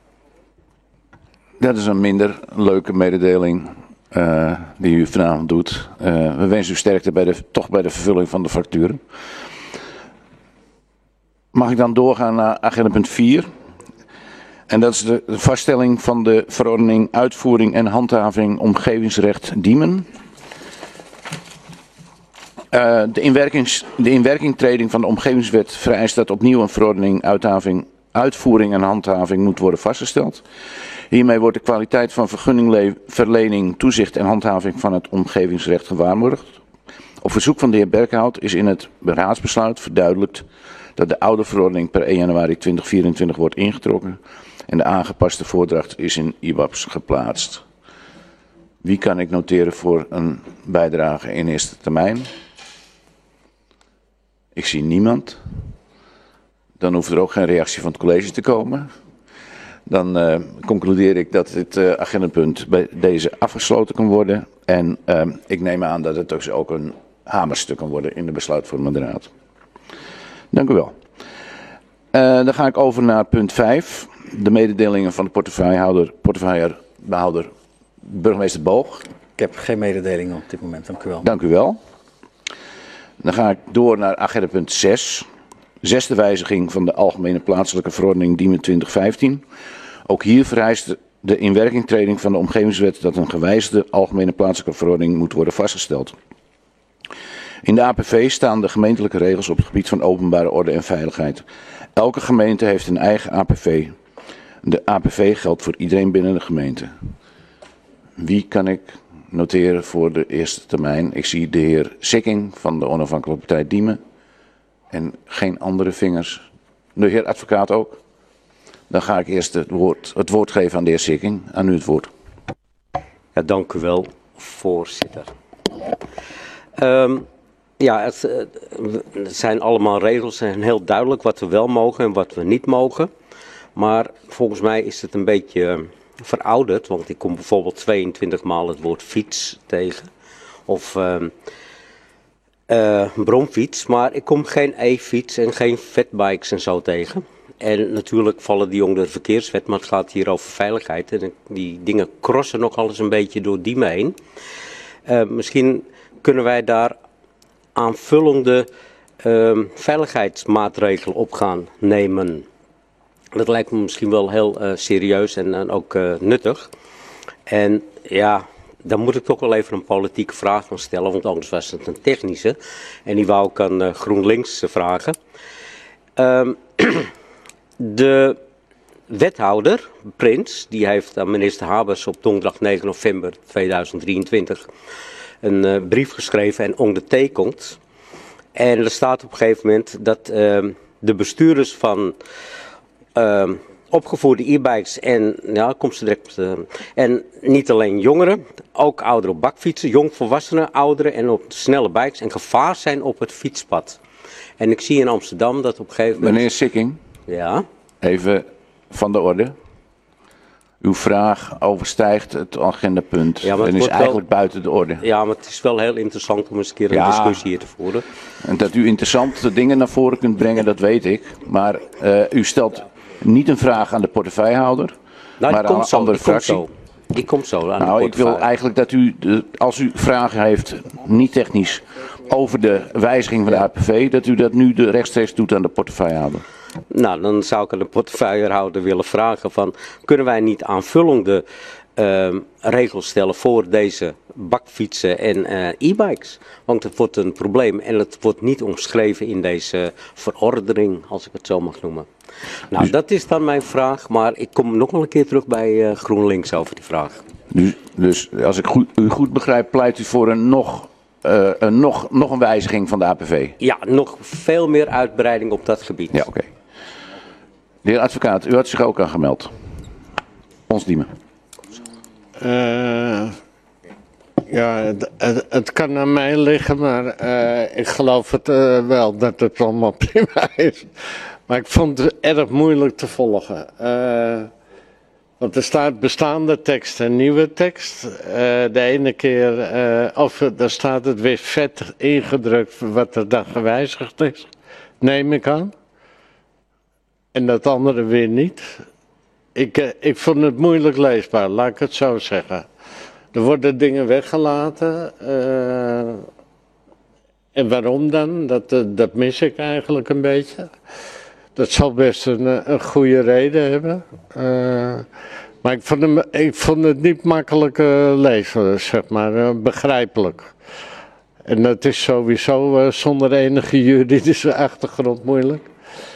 Dat is een minder leuke mededeling die u vanavond doet. We wensen u sterkte bij de vervulling van de facturen. Mag ik dan doorgaan naar agendapunt 4? En dat is de vaststelling van de verordening uitvoering en handhaving omgevingsrecht Diemen. De inwerkingtreding van de omgevingswet vereist dat opnieuw een verordening uitvoering en handhaving moet worden vastgesteld. Hiermee wordt de kwaliteit van vergunningverlening, toezicht en handhaving van het omgevingsrecht gewaarborgd. Op verzoek van de heer Berkhout is in het raadsbesluit verduidelijkt dat de oude verordening per 1 januari 2024 wordt ingetrokken en de aangepaste voordracht is in IBABS geplaatst. Wie kan ik noteren voor een bijdrage in eerste termijn? Ik zie niemand. Dan hoeft er ook geen reactie van het college te komen. Dan concludeer ik dat dit agendapunt bij deze afgesloten kan worden. En ik neem aan dat het dus ook een hamerstuk kan worden in de besluitvormende raad. Dank u wel. Dan ga ik over naar punt 5. De mededelingen van de portefeuillehouder burgemeester Boog. Ik heb geen mededelingen op dit moment, dank u wel. Dank u wel. Dan ga ik door naar agendapunt 6. Zesde wijziging van de Algemene Plaatselijke Verordening Diemen 2015. Ook hier vereist de inwerkingtreding van de omgevingswet dat een gewijzigde Algemene Plaatselijke Verordening moet worden vastgesteld. In de APV staan de gemeentelijke regels op het gebied van openbare orde en veiligheid. Elke gemeente heeft een eigen APV. De APV geldt voor iedereen binnen de gemeente. Wie kan ik noteren voor de eerste termijn? Ik zie de heer Sikking van de onafhankelijke partij Diemen. En geen andere vingers. De heer advocaat ook. Dan ga ik eerst het woord geven aan de heer Sikking. Aan u het woord. Ja, dank u wel, voorzitter. Het zijn allemaal regels en heel duidelijk wat we wel mogen en wat we niet mogen. Maar volgens mij is het een beetje verouderd, want ik kom bijvoorbeeld 22 maal het woord fiets tegen. Of bromfiets, maar ik kom geen e-fiets en geen fatbikes en zo tegen. En natuurlijk vallen die onder de verkeerswet, maar het gaat hier over veiligheid. En die dingen crossen nogal eens een beetje door Diemen heen. Misschien kunnen wij daar aanvullende veiligheidsmaatregelen op gaan nemen. Dat lijkt me misschien wel heel serieus en ook nuttig. En ja, dan moet ik toch wel even een politieke vraag gaan stellen, want anders was het een technische. En die wou ik aan GroenLinks vragen. De wethouder, Prins, die heeft aan minister Habers op donderdag 9 november 2023 een brief geschreven en ondertekend. En er staat op een gegeven moment dat de bestuurders van opgevoerde e-bikes en, ja, komt ze direct, en niet alleen jongeren, ook ouderen op bakfietsen, jongvolwassenen, ouderen en op snelle bikes en gevaar zijn op het fietspad. En ik zie in Amsterdam dat op een gegeven moment... Meneer Sikking, ja? Even van de orde. Uw vraag overstijgt het agendapunt en is eigenlijk buiten de orde. Ja, maar het is wel heel interessant om eens een keer een discussie hier te voeren. En dat u interessante dingen naar voren kunt brengen, dat weet ik. Maar u stelt niet een vraag aan de portefeuillehouder, Nou, maar komt zo, andere fractie. Ik kom zo aan Nou, de ik wil portefeuille. eigenlijk dat u, als u vragen heeft, niet technisch, over de wijziging van de APV, dat u dat nu rechtstreeks doet aan de portefeuillehouder. Nou, dan zou ik aan de portefeuillehouder willen vragen van, kunnen wij niet aanvullende regels stellen voor deze bakfietsen en e-bikes? Want het wordt een probleem en het wordt niet omschreven in deze verordening, als ik het zo mag noemen. Nou, dat is dan mijn vraag, maar ik kom nog wel een keer terug bij GroenLinks over die vraag. Dus als ik u goed begrijp, pleit u voor nog een wijziging van de APV? Ja, nog veel meer uitbreiding op dat gebied. Ja, oké. De heer advocaat, u had zich ook aangemeld. Ons Diemen. Ja, het kan aan mij liggen, maar ik geloof het wel dat het allemaal prima is. Maar ik vond het erg moeilijk te volgen. Want er staat bestaande tekst en nieuwe tekst. De ene keer, daar staat het weer vet ingedrukt wat er dan gewijzigd is. Neem ik aan. En dat andere weer niet. Ik vond het moeilijk leesbaar, laat ik het zo zeggen. Er worden dingen weggelaten. En waarom dan? Dat mis ik eigenlijk een beetje. Dat zal best een goede reden hebben. Maar ik vond het niet makkelijk lezen, zeg maar, begrijpelijk. En dat is sowieso zonder enige juridische achtergrond moeilijk.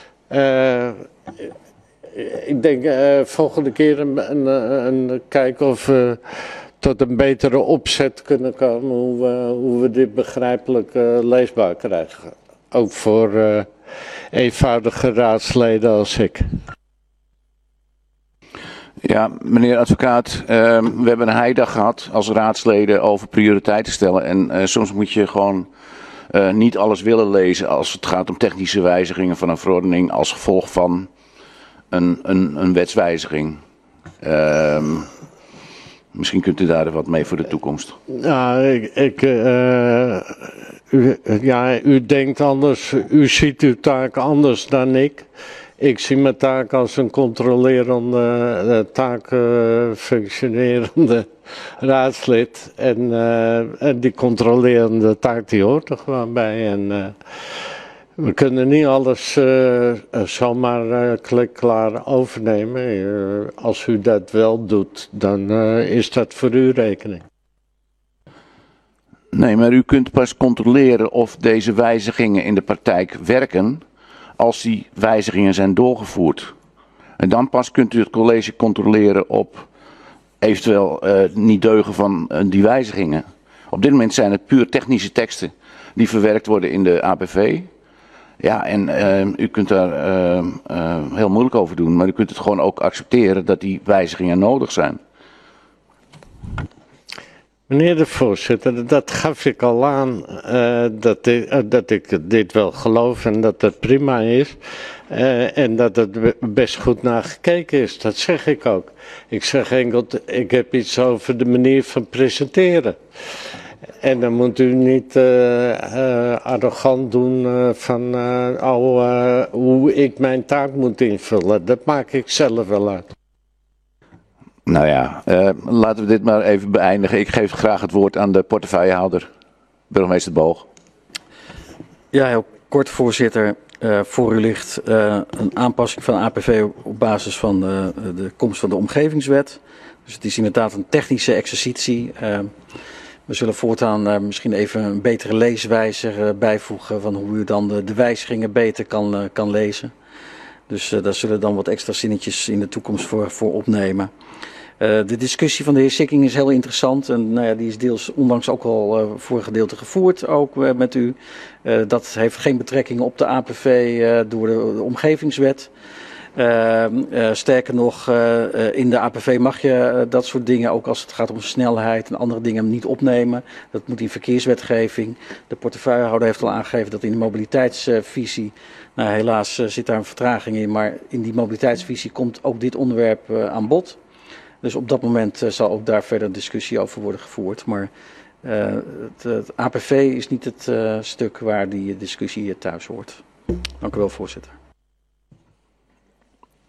Ik denk volgende keer kijken of we tot een betere opzet kunnen komen hoe we dit begrijpelijk leesbaar krijgen. Ook voor eenvoudige raadsleden als ik. Ja, meneer advocaat, we hebben een heidag gehad als raadsleden over prioriteiten stellen. En soms moet je gewoon niet alles willen lezen als het gaat om technische wijzigingen van een verordening als gevolg van een wetswijziging. Misschien kunt u daar wat mee voor de toekomst. Nou, u denkt anders, u ziet uw taak anders dan ik. Ik zie mijn taak als een controlerende, functionerende raadslid. En die controlerende taak die hoort er gewoon bij. En we kunnen niet alles zomaar klikklaar overnemen. Als u dat wel doet, dan is dat voor uw rekening. Nee, maar u kunt pas controleren of deze wijzigingen in de praktijk werken als die wijzigingen zijn doorgevoerd. En dan pas kunt u het college controleren op eventueel niet deugen van die wijzigingen. Op dit moment zijn het puur technische teksten die verwerkt worden in de APV. Ja, en u kunt daar heel moeilijk over doen, maar u kunt het gewoon ook accepteren dat die wijzigingen nodig zijn. Meneer de voorzitter, dat gaf ik al aan, dat ik dit wel geloof en dat het prima is. En dat het best goed naar gekeken is, dat zeg ik ook. Ik zeg enkel, ik heb iets over de manier van presenteren. En dan moet u niet arrogant doen van hoe ik mijn taak moet invullen. Dat maak ik zelf wel uit. Nou ja, laten we dit maar even beëindigen. Ik geef graag het woord aan de portefeuillehouder, burgemeester Boog. Ja, heel kort voorzitter. Voor u ligt een aanpassing van de APV op basis van de komst van de omgevingswet. Dus het is inderdaad een technische exercitie. We zullen voortaan misschien even een betere leeswijze bijvoegen van hoe u dan de wijzigingen beter kan lezen. Dus daar zullen dan wat extra zinnetjes in de toekomst voor opnemen. De discussie van de heer Sikking is heel interessant en nou ja, die is deels onlangs ook al voor een gedeelte gevoerd, ook met u. Dat heeft geen betrekking op de APV door de omgevingswet. Sterker nog, in de APV mag je dat soort dingen, ook als het gaat om snelheid en andere dingen, niet opnemen. Dat moet in verkeerswetgeving. De portefeuillehouder heeft al aangegeven dat in de mobiliteitsvisie, nou helaas zit daar een vertraging in, maar in die mobiliteitsvisie komt ook dit onderwerp aan bod. Dus op dat moment zal ook daar verder discussie over worden gevoerd. Maar het APV is niet het stuk waar die discussie thuis hoort. Dank u wel, voorzitter.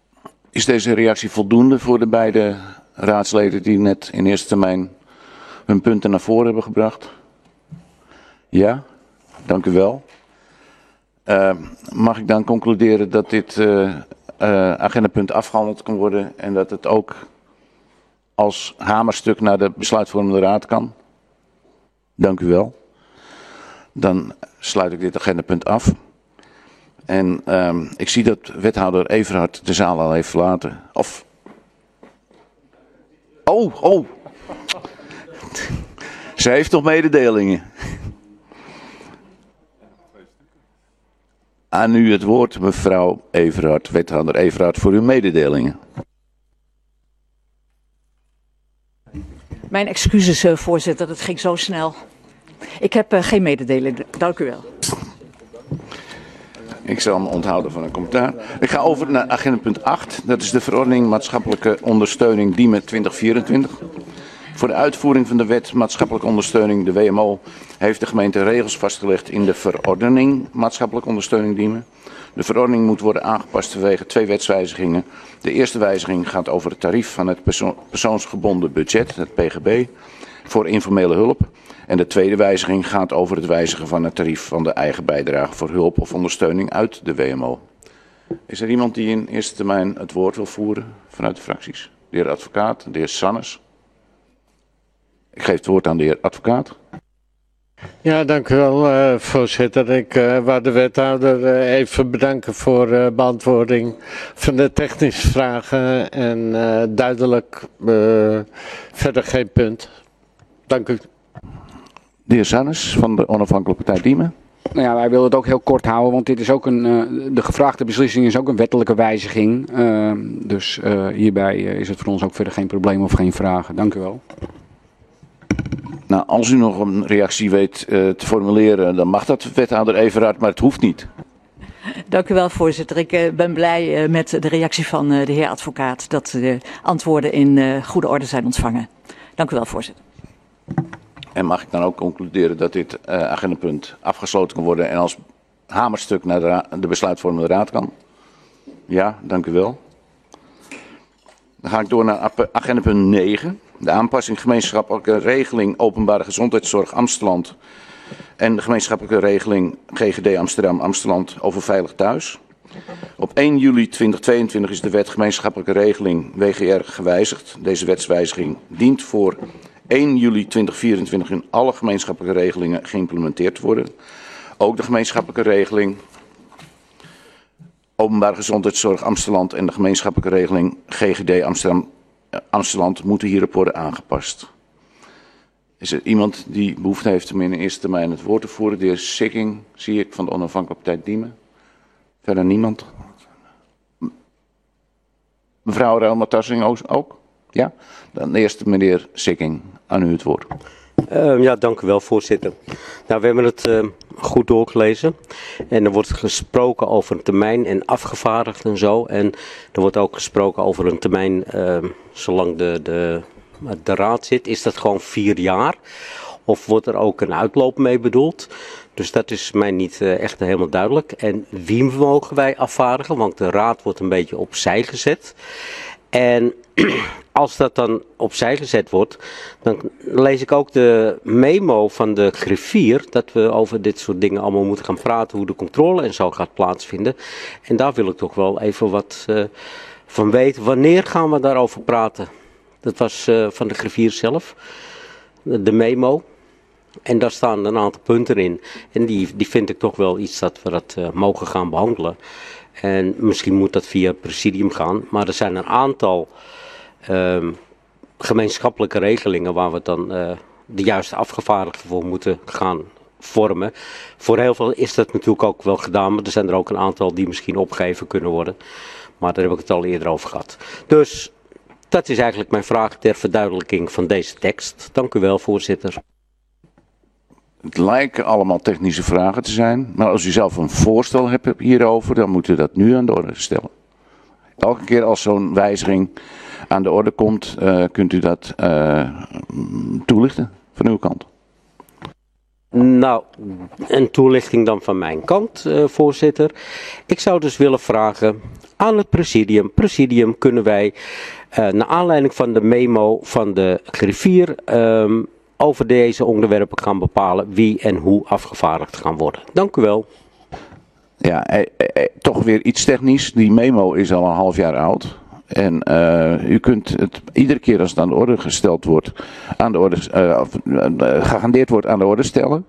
Is deze reactie voldoende voor de beide raadsleden die net in eerste termijn hun punten naar voren hebben gebracht? Ja, dank u wel. Mag ik dan concluderen dat dit agendapunt afgehandeld kan worden en dat het ook als hamerstuk naar de besluitvormende raad kan? Dank u wel. Dan sluit ik dit agendapunt af. En ik zie dat wethouder Everhard de zaal al heeft verlaten. Of... Oh. Ze heeft nog mededelingen. Aan u het woord, mevrouw Everhard, wethouder Everhard, voor uw mededelingen. Mijn excuses, voorzitter, het ging zo snel. Ik heb geen mededelingen. Dank u wel. Ik zal me onthouden van een commentaar. Ik ga over naar agendapunt 8. Dat is de verordening maatschappelijke ondersteuning Diemen 2024. Voor de uitvoering van de wet maatschappelijke ondersteuning, de WMO, heeft de gemeente regels vastgelegd in de verordening maatschappelijke ondersteuning Diemen. De verordening moet worden aangepast vanwege 2 wetswijzigingen. De eerste wijziging gaat over het tarief van het persoonsgebonden budget, het PGB, voor informele hulp. En de tweede wijziging gaat over het wijzigen van het tarief van de eigen bijdrage voor hulp of ondersteuning uit de WMO. Is er iemand die in eerste termijn het woord wil voeren vanuit de fracties? De heer advocaat, de heer Sannes. Ik geef het woord aan de heer advocaat. Ja, dank u wel, voorzitter. Ik wou de wethouder even bedanken voor beantwoording van de technische vragen en duidelijk verder geen punt. Dank u. De heer Sannes van de onafhankelijke partij Diemen. Nou ja, wij willen het ook heel kort houden, want dit is ook de gevraagde beslissing is ook een wettelijke wijziging. Dus hierbij is het voor ons ook verder geen probleem of geen vragen. Dank u wel. Nou, als u nog een reactie weet te formuleren, dan mag dat, wethouder Everhard, maar het hoeft niet. Dank u wel, voorzitter. Ik ben blij met de reactie van de heer advocaat dat de antwoorden in goede orde zijn ontvangen. Dank u wel, voorzitter. En mag ik dan ook concluderen dat dit agendapunt afgesloten kan worden en als hamerstuk naar de besluitvormende raad kan? Ja, dank u wel. Dan ga ik door naar agendapunt 9. De aanpassing gemeenschappelijke regeling openbare gezondheidszorg Amsteland en de gemeenschappelijke regeling GGD Amsterdam-Amsteland over veilig thuis. Op 1 juli 2022 is de wet gemeenschappelijke regeling WGR gewijzigd. Deze wetswijziging dient voor 1 juli 2024 in alle gemeenschappelijke regelingen geïmplementeerd te worden. Ook de gemeenschappelijke regeling openbare gezondheidszorg Amsteland en de gemeenschappelijke regeling GGD Amsteland moeten hierop worden aangepast. Is er iemand die behoefte heeft om in de eerste termijn het woord te voeren? De heer Sikking, zie ik, van de onafhankelijke partij Diemen. Verder niemand. Mevrouw Ruilma-Tassing ook? Ja? Dan eerst meneer Sikking, aan u het woord. Ja, dank u wel, voorzitter. Nou, we hebben het goed doorgelezen. En er wordt gesproken over een termijn en afgevaardigd en zo. En er wordt ook gesproken over een termijn, zolang de raad zit, is dat gewoon 4 jaar. Of wordt er ook een uitloop mee bedoeld? Dus dat is mij niet echt helemaal duidelijk. En wie mogen wij afvaardigen? Want de raad wordt een beetje opzij gezet. En als dat dan opzij gezet wordt, dan lees ik ook de memo van de griffier, dat we over dit soort dingen allemaal moeten gaan praten, hoe de controle en zo gaat plaatsvinden. En daar wil ik toch wel even wat van weten. Wanneer gaan we daarover praten? Dat was van de griffier zelf, de memo. En daar staan een aantal punten in. En die vind ik toch wel iets dat we dat mogen gaan behandelen. En misschien moet dat via het presidium gaan. Maar er zijn een aantal gemeenschappelijke regelingen waar we dan de juiste afgevaardigden voor moeten gaan vormen. Voor heel veel is dat natuurlijk ook wel gedaan. Maar er zijn er ook een aantal die misschien opgegeven kunnen worden. Maar daar heb ik het al eerder over gehad. Dus dat is eigenlijk mijn vraag ter verduidelijking van deze tekst. Dank u wel, voorzitter. Het lijken allemaal technische vragen te zijn, maar als u zelf een voorstel hebt hierover, dan moet u dat nu aan de orde stellen. Elke keer als zo'n wijziging aan de orde komt, kunt u dat toelichten van uw kant. Nou, een toelichting dan van mijn kant, voorzitter. Ik zou dus willen vragen aan het presidium. Presidium, kunnen wij, naar aanleiding van de memo van de griffier, over deze onderwerpen gaan bepalen wie en hoe afgevaardigd gaan worden. Dank u wel. Ja, toch weer iets technisch. Die memo is al een half jaar oud. En u kunt het iedere keer als het aan de orde gesteld wordt, aan de orde, geagendeerd wordt aan de orde stellen.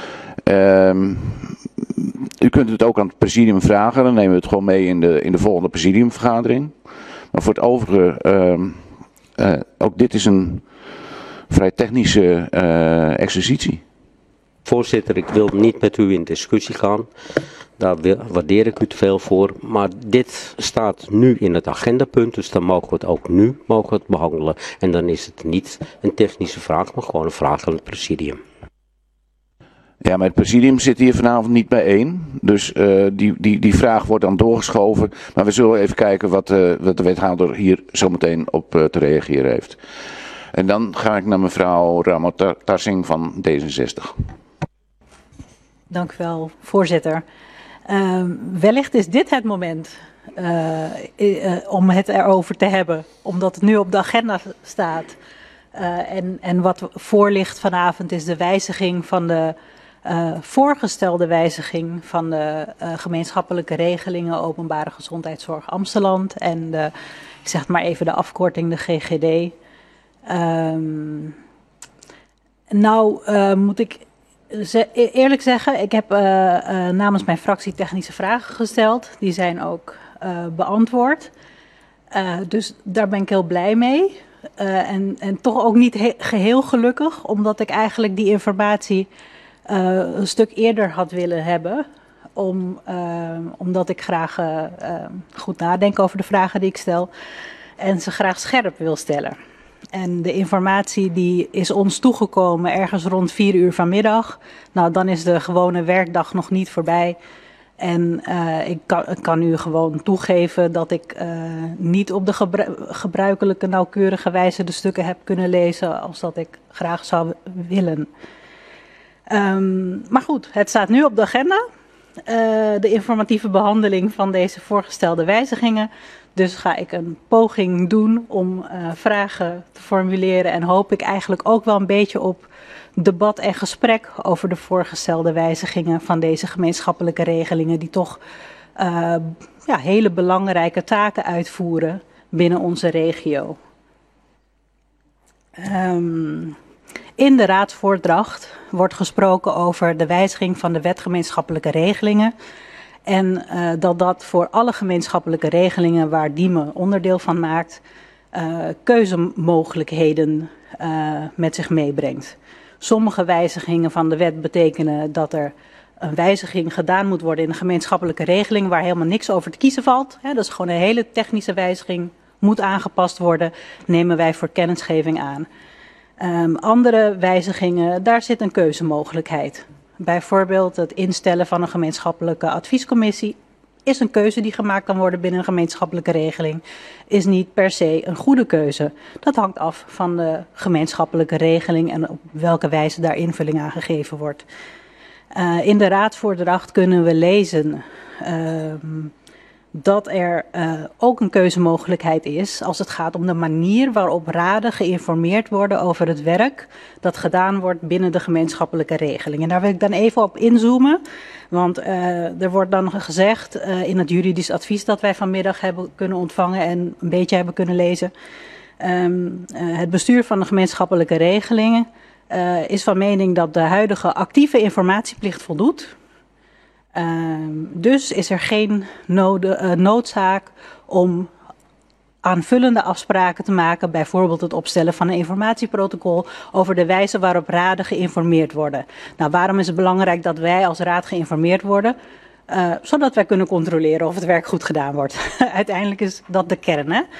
U kunt het ook aan het presidium vragen, dan nemen we het gewoon mee in de volgende presidiumvergadering. Maar voor het overige, ook dit is een vrij technische exercitie. Voorzitter, ik wil niet met u in discussie gaan. Daar waardeer ik u te veel voor. Maar dit staat nu in het agendapunt, dus dan mogen we het ook nu behandelen. En dan is het niet een technische vraag, maar gewoon een vraag aan het presidium. Ja, maar het presidium zit hier vanavond niet bijeen. Dus die vraag wordt dan doorgeschoven. Maar we zullen even kijken wat de wethouder hier zometeen op te reageren heeft. En dan ga ik naar mevrouw Ramo-Tarsing van D66. Dank u wel, voorzitter. Wellicht is dit het moment om het erover te hebben, omdat het nu op de agenda staat. En wat voor ligt vanavond is de wijziging van de voorgestelde wijziging van de gemeenschappelijke regelingen openbare gezondheidszorg Amsterdam en ik zeg het maar even de afkorting, de GGD. Moet ik eerlijk zeggen, ik heb namens mijn fractie technische vragen gesteld. Die zijn ook beantwoord. Dus daar ben ik heel blij mee. En toch ook niet geheel gelukkig, omdat ik eigenlijk die informatie een stuk eerder had willen hebben. Omdat ik graag goed nadenk over de vragen die ik stel. En ze graag scherp wil stellen. En de informatie die is ons toegekomen ergens rond 4 uur vanmiddag. Nou, dan is de gewone werkdag nog niet voorbij. En ik kan u gewoon toegeven dat ik niet op de gebruikelijke nauwkeurige wijze de stukken heb kunnen lezen als dat ik graag zou willen. Maar goed, het staat nu op de agenda. De informatieve behandeling van deze voorgestelde wijzigingen. Dus ga ik een poging doen om vragen te formuleren en hoop ik eigenlijk ook wel een beetje op debat en gesprek over de voorgestelde wijzigingen van deze gemeenschappelijke regelingen die toch hele belangrijke taken uitvoeren binnen onze regio. In de raadsvoordracht wordt gesproken over de wijziging van de wet gemeenschappelijke regelingen. En dat voor alle gemeenschappelijke regelingen waar Diemen onderdeel van maakt, keuzemogelijkheden met zich meebrengt. Sommige wijzigingen van de wet betekenen dat er een wijziging gedaan moet worden in een gemeenschappelijke regeling waar helemaal niks over te kiezen valt. Dat is gewoon een hele technische wijziging, moet aangepast worden, nemen wij voor kennisgeving aan. Andere wijzigingen, daar zit een keuzemogelijkheid. Bijvoorbeeld het instellen van een gemeenschappelijke adviescommissie is een keuze die gemaakt kan worden binnen een gemeenschappelijke regeling. Is niet per se een goede keuze. Dat hangt af van de gemeenschappelijke regeling en op welke wijze daar invulling aan gegeven wordt. In de raadsvoordracht kunnen we lezen dat er ook een keuzemogelijkheid is als het gaat om de manier waarop raden geïnformeerd worden over het werk dat gedaan wordt binnen de gemeenschappelijke regeling. En daar wil ik dan even op inzoomen, want er wordt dan gezegd in het juridisch advies dat wij vanmiddag hebben kunnen ontvangen en een beetje hebben kunnen lezen. Het bestuur van de gemeenschappelijke regelingen is van mening dat de huidige actieve informatieplicht voldoet. Dus is er geen noodzaak om aanvullende afspraken te maken, bijvoorbeeld het opstellen van een informatieprotocol over de wijze waarop raden geïnformeerd worden. Nou, waarom is het belangrijk dat wij als raad geïnformeerd worden? Zodat wij kunnen controleren of het werk goed gedaan wordt. Uiteindelijk is dat de kern. Hè?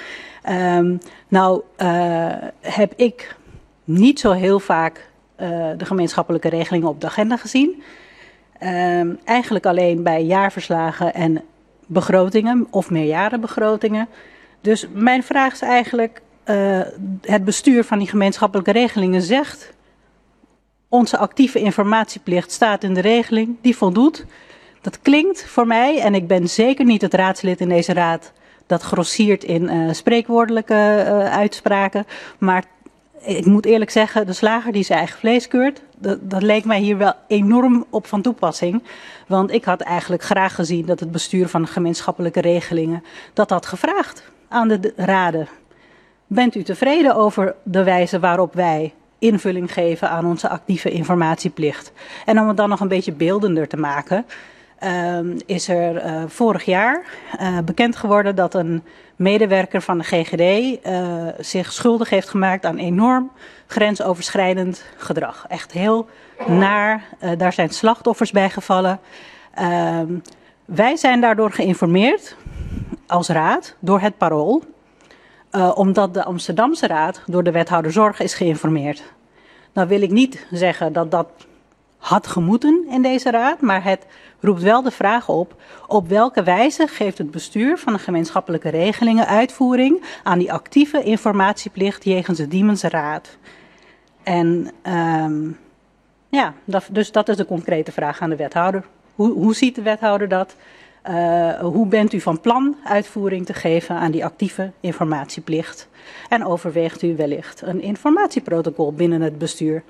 Heb ik niet zo heel vaak de gemeenschappelijke regelingen op de agenda gezien. Eigenlijk alleen bij jaarverslagen en begrotingen of meerjarenbegrotingen. Dus mijn vraag is eigenlijk, het bestuur van die gemeenschappelijke regelingen zegt onze actieve informatieplicht staat in de regeling, die voldoet. Dat klinkt voor mij, en ik ben zeker niet het raadslid in deze raad dat grossiert in spreekwoordelijke uitspraken, maar ik moet eerlijk zeggen, de slager die zijn eigen vlees keurt, dat leek mij hier wel enorm op van toepassing. Want ik had eigenlijk graag gezien dat het bestuur van de gemeenschappelijke regelingen dat had gevraagd aan de raden. Bent u tevreden over de wijze waarop wij invulling geven aan onze actieve informatieplicht? En om het dan nog een beetje beeldender te maken, is er vorig jaar bekend geworden dat een medewerker van de GGD zich schuldig heeft gemaakt aan enorm grensoverschrijdend gedrag. Echt heel naar, daar zijn slachtoffers bij gevallen. Wij zijn daardoor geïnformeerd als raad door het Parool, omdat de Amsterdamse raad door de wethouder zorg is geïnformeerd. Nou wil ik niet zeggen dat dat had gemoeten in deze raad, maar het roept wel de vraag op welke wijze geeft het bestuur van de gemeenschappelijke regelingen uitvoering aan die actieve informatieplicht jegens de Diemense Raad. En ja, dus dat is de concrete vraag aan de wethouder. Hoe ziet de wethouder dat? Hoe bent u van plan uitvoering te geven aan die actieve informatieplicht? En overweegt u wellicht een informatieprotocol binnen het bestuur?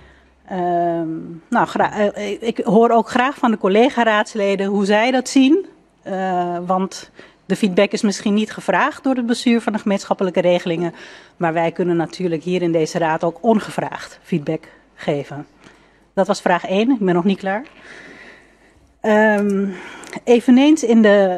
Ik hoor ook graag van de collega-raadsleden hoe zij dat zien. Want de feedback is misschien niet gevraagd door het bestuur van de gemeenschappelijke regelingen. Maar wij kunnen natuurlijk hier in deze raad ook ongevraagd feedback geven. Dat was vraag 1, ik ben nog niet klaar. Eveneens in de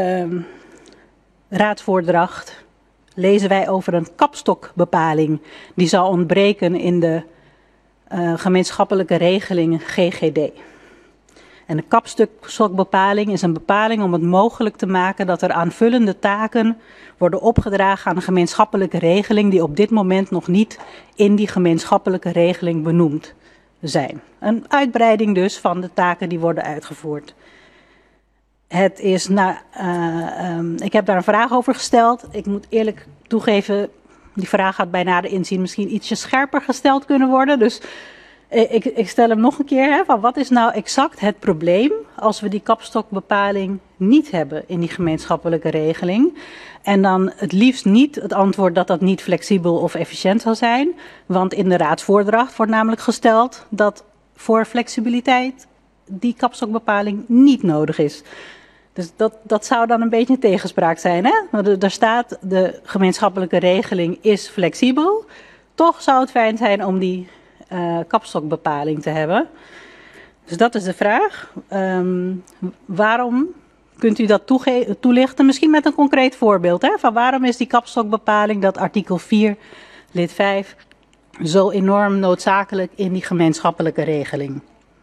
raadsvoordracht lezen wij over een kapstokbepaling die zal ontbreken in de gemeenschappelijke regeling GGD. En de kapstokbepaling is een bepaling om het mogelijk te maken dat er aanvullende taken worden opgedragen aan een gemeenschappelijke regeling die op dit moment nog niet in die gemeenschappelijke regeling benoemd zijn. Een uitbreiding dus van de taken die worden uitgevoerd. Het is ik heb daar een vraag over gesteld. Ik moet eerlijk toegeven, die vraag had bij nader inzien misschien ietsje scherper gesteld kunnen worden. Dus ik stel hem nog een keer. Van wat is nou exact het probleem als we die kapstokbepaling niet hebben in die gemeenschappelijke regeling? En dan het liefst niet het antwoord dat dat niet flexibel of efficiënt zal zijn. Want in de raadsvoordracht wordt namelijk gesteld dat voor flexibiliteit die kapstokbepaling niet nodig is. Dus dat zou dan een beetje een tegenspraak zijn. Hè? Er staat de gemeenschappelijke regeling is flexibel. Toch zou het fijn zijn om die kapstokbepaling te hebben. Dus dat is de vraag. Waarom kunt u dat toelichten? Misschien met een concreet voorbeeld. Hè? Van waarom is die kapstokbepaling, dat artikel 4, lid 5, zo enorm noodzakelijk in die gemeenschappelijke regeling?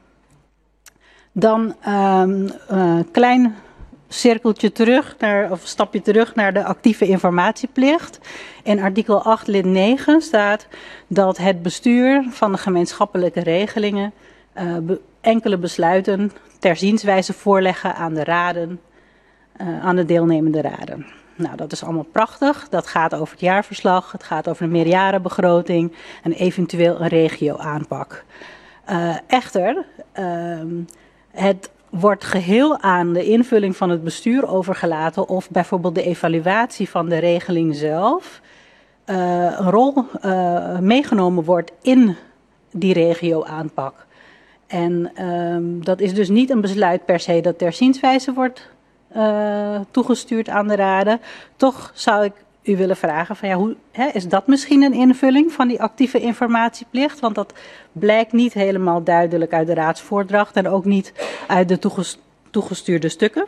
Dan klein cirkeltje terug, of stapje terug naar de actieve informatieplicht. In artikel 8 lid 9 staat dat het bestuur van de gemeenschappelijke regelingen enkele besluiten ter zienswijze voorleggen aan de raden, aan de deelnemende raden. Nou, dat is allemaal prachtig. Dat gaat over het jaarverslag, het gaat over de meerjarenbegroting en eventueel een regio-aanpak. Echter, het wordt geheel aan de invulling van het bestuur overgelaten of bijvoorbeeld de evaluatie van de regeling zelf een rol meegenomen wordt in die regio-aanpak. En dat is dus niet een besluit per se dat ter zienswijze wordt toegestuurd aan de raden. Toch zou ik u willen vragen van ja, is dat misschien een invulling van die actieve informatieplicht? Want dat blijkt niet helemaal duidelijk uit de raadsvoordracht en ook niet uit de toegestuurde stukken.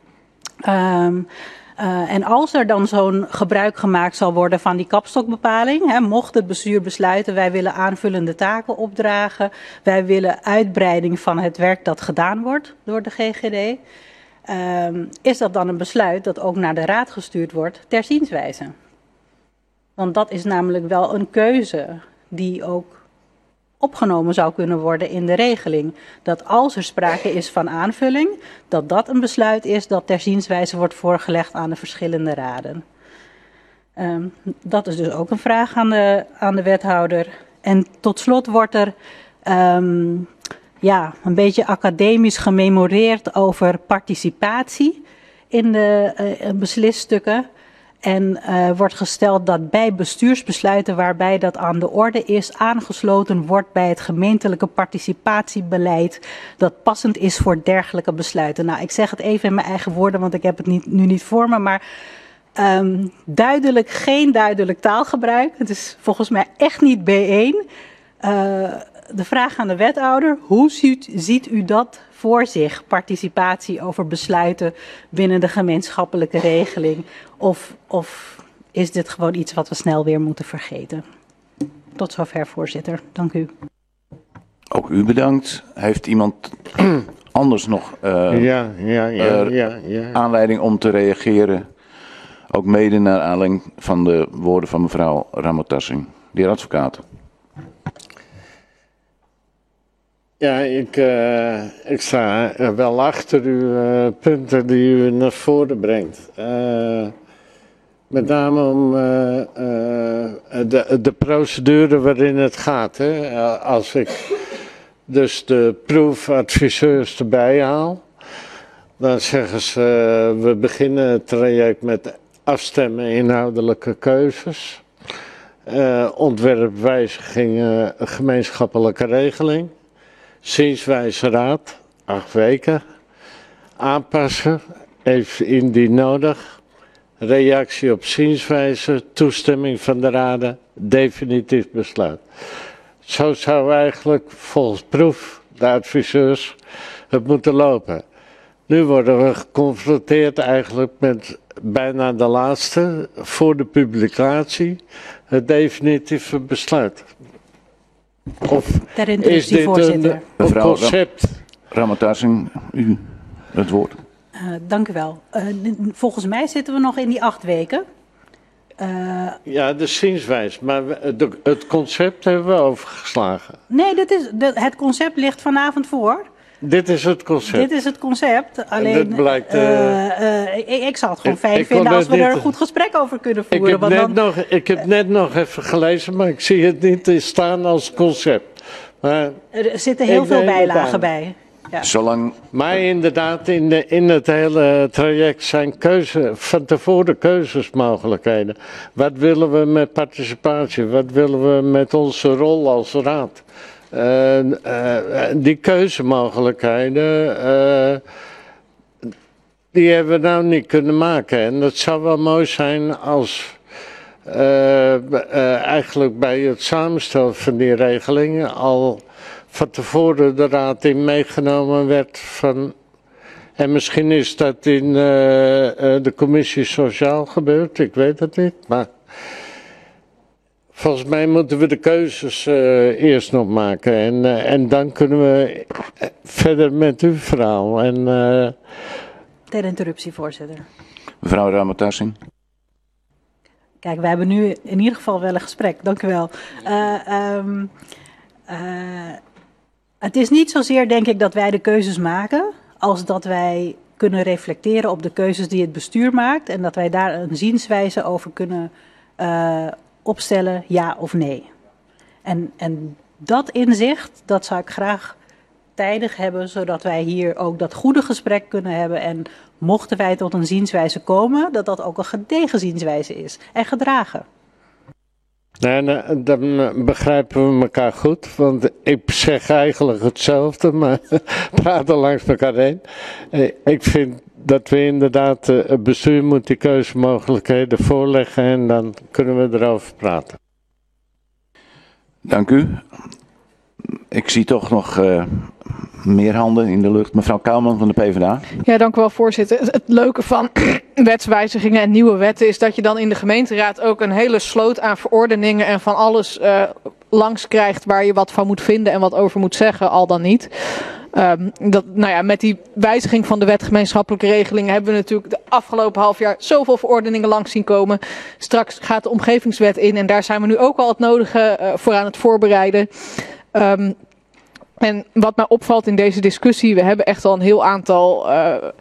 En als er dan zo'n gebruik gemaakt zal worden van die kapstokbepaling, mocht het bestuur besluiten wij willen aanvullende taken opdragen, wij willen uitbreiding van het werk dat gedaan wordt door de GGD, is dat dan een besluit dat ook naar de raad gestuurd wordt ter zienswijze? Want dat is namelijk wel een keuze die ook opgenomen zou kunnen worden in de regeling. Dat als er sprake is van aanvulling, dat dat een besluit is dat ter zienswijze wordt voorgelegd aan de verschillende raden. Dat is dus ook een vraag aan de wethouder. En tot slot wordt er een beetje academisch gememoreerd over participatie in de beslisstukken. En wordt gesteld dat bij bestuursbesluiten waarbij dat aan de orde is, aangesloten wordt bij het gemeentelijke participatiebeleid dat passend is voor dergelijke besluiten. Nou, ik zeg het even in mijn eigen woorden, want ik heb het nu niet voor me, maar geen duidelijk taalgebruik. Het is volgens mij echt niet B1. De vraag aan de wethouder, hoe ziet u dat voor zich? Participatie over besluiten binnen de gemeenschappelijke regeling? Of is dit gewoon iets wat we snel weer moeten vergeten? Tot zover, voorzitter. Dank u. Ook u bedankt. Heeft iemand anders nog aanleiding om te reageren? Ook mede naar aanleiding van de woorden van mevrouw Ramotassing. De heer advocaat. Ja, ik sta wel achter uw punten die u naar voren brengt. Met name om de procedure waarin het gaat. Hè. Als ik dus de proefadviseurs erbij haal, dan zeggen ze we beginnen het traject met afstemmen inhoudelijke keuzes. Ontwerpwijzigingen, gemeenschappelijke regeling. Zienswijze raad, 8 weken. Aanpassen, even indien nodig. Reactie op zienswijze, toestemming van de raden, definitief besluit. Zo zou eigenlijk volgens proef, de adviseurs, het moeten lopen. Nu worden we geconfronteerd eigenlijk met bijna de laatste, voor de publicatie, het definitieve besluit. Of is dit een concept? Ramotassing, u het woord. Dank u wel. Volgens mij zitten we nog in die 8 weken. Ja, de zienswijze, maar het concept hebben we overgeslagen. Nee, het concept ligt vanavond voor. Dit is het concept. Dit is het concept. Alleen, dit blijkt, ik zou het gewoon fijn vinden als we er een goed gesprek over kunnen voeren. Ik heb net nog even gelezen, maar ik zie het niet staan als concept. Maar er zitten heel veel bijlagen bij. Ja. Maar inderdaad, in het hele traject zijn van tevoren keuzesmogelijkheden. Wat willen we met participatie? Wat willen we met onze rol als raad? Die keuzemogelijkheden, die hebben we nou niet kunnen maken. En dat zou wel mooi zijn als eigenlijk bij het samenstellen van die regelingen al van tevoren de raad in meegenomen werd en misschien is dat in de commissie Sociaal gebeurd, ik weet het niet, maar volgens mij moeten we de keuzes eerst nog maken en dan kunnen we verder met uw verhaal. Ter interruptie, voorzitter. Mevrouw Ramotassing. Kijk, we hebben nu in ieder geval wel een gesprek. Dank u wel. Het is niet zozeer, denk ik, dat wij de keuzes maken, als dat wij kunnen reflecteren op de keuzes die het bestuur maakt en dat wij daar een zienswijze over kunnen opstellen, ja of nee. En dat inzicht, dat zou ik graag tijdig hebben, zodat wij hier ook dat goede gesprek kunnen hebben. En mochten wij tot een zienswijze komen, dat dat ook een gedegen zienswijze is en gedragen. Nee, dan begrijpen we elkaar goed, want ik zeg eigenlijk hetzelfde, maar praten langs elkaar heen. Ik vind dat we inderdaad, het bestuur moet die keuzemogelijkheden voorleggen en dan kunnen we erover praten. Dank u. Ik zie toch nog meer handen in de lucht. Mevrouw Kouwman van de PvdA. Ja, dank u wel, voorzitter. Het leuke van wetswijzigingen en nieuwe wetten is dat je dan in de gemeenteraad ook een hele sloot aan verordeningen en van alles langs krijgt waar je wat van moet vinden en wat over moet zeggen, al dan niet. Met die wijziging van de wet gemeenschappelijke regelingen hebben we natuurlijk de afgelopen half jaar zoveel verordeningen langs zien komen. Straks gaat de omgevingswet in en daar zijn we nu ook al het nodige voor aan het voorbereiden. En wat mij opvalt in deze discussie, we hebben echt al een heel aantal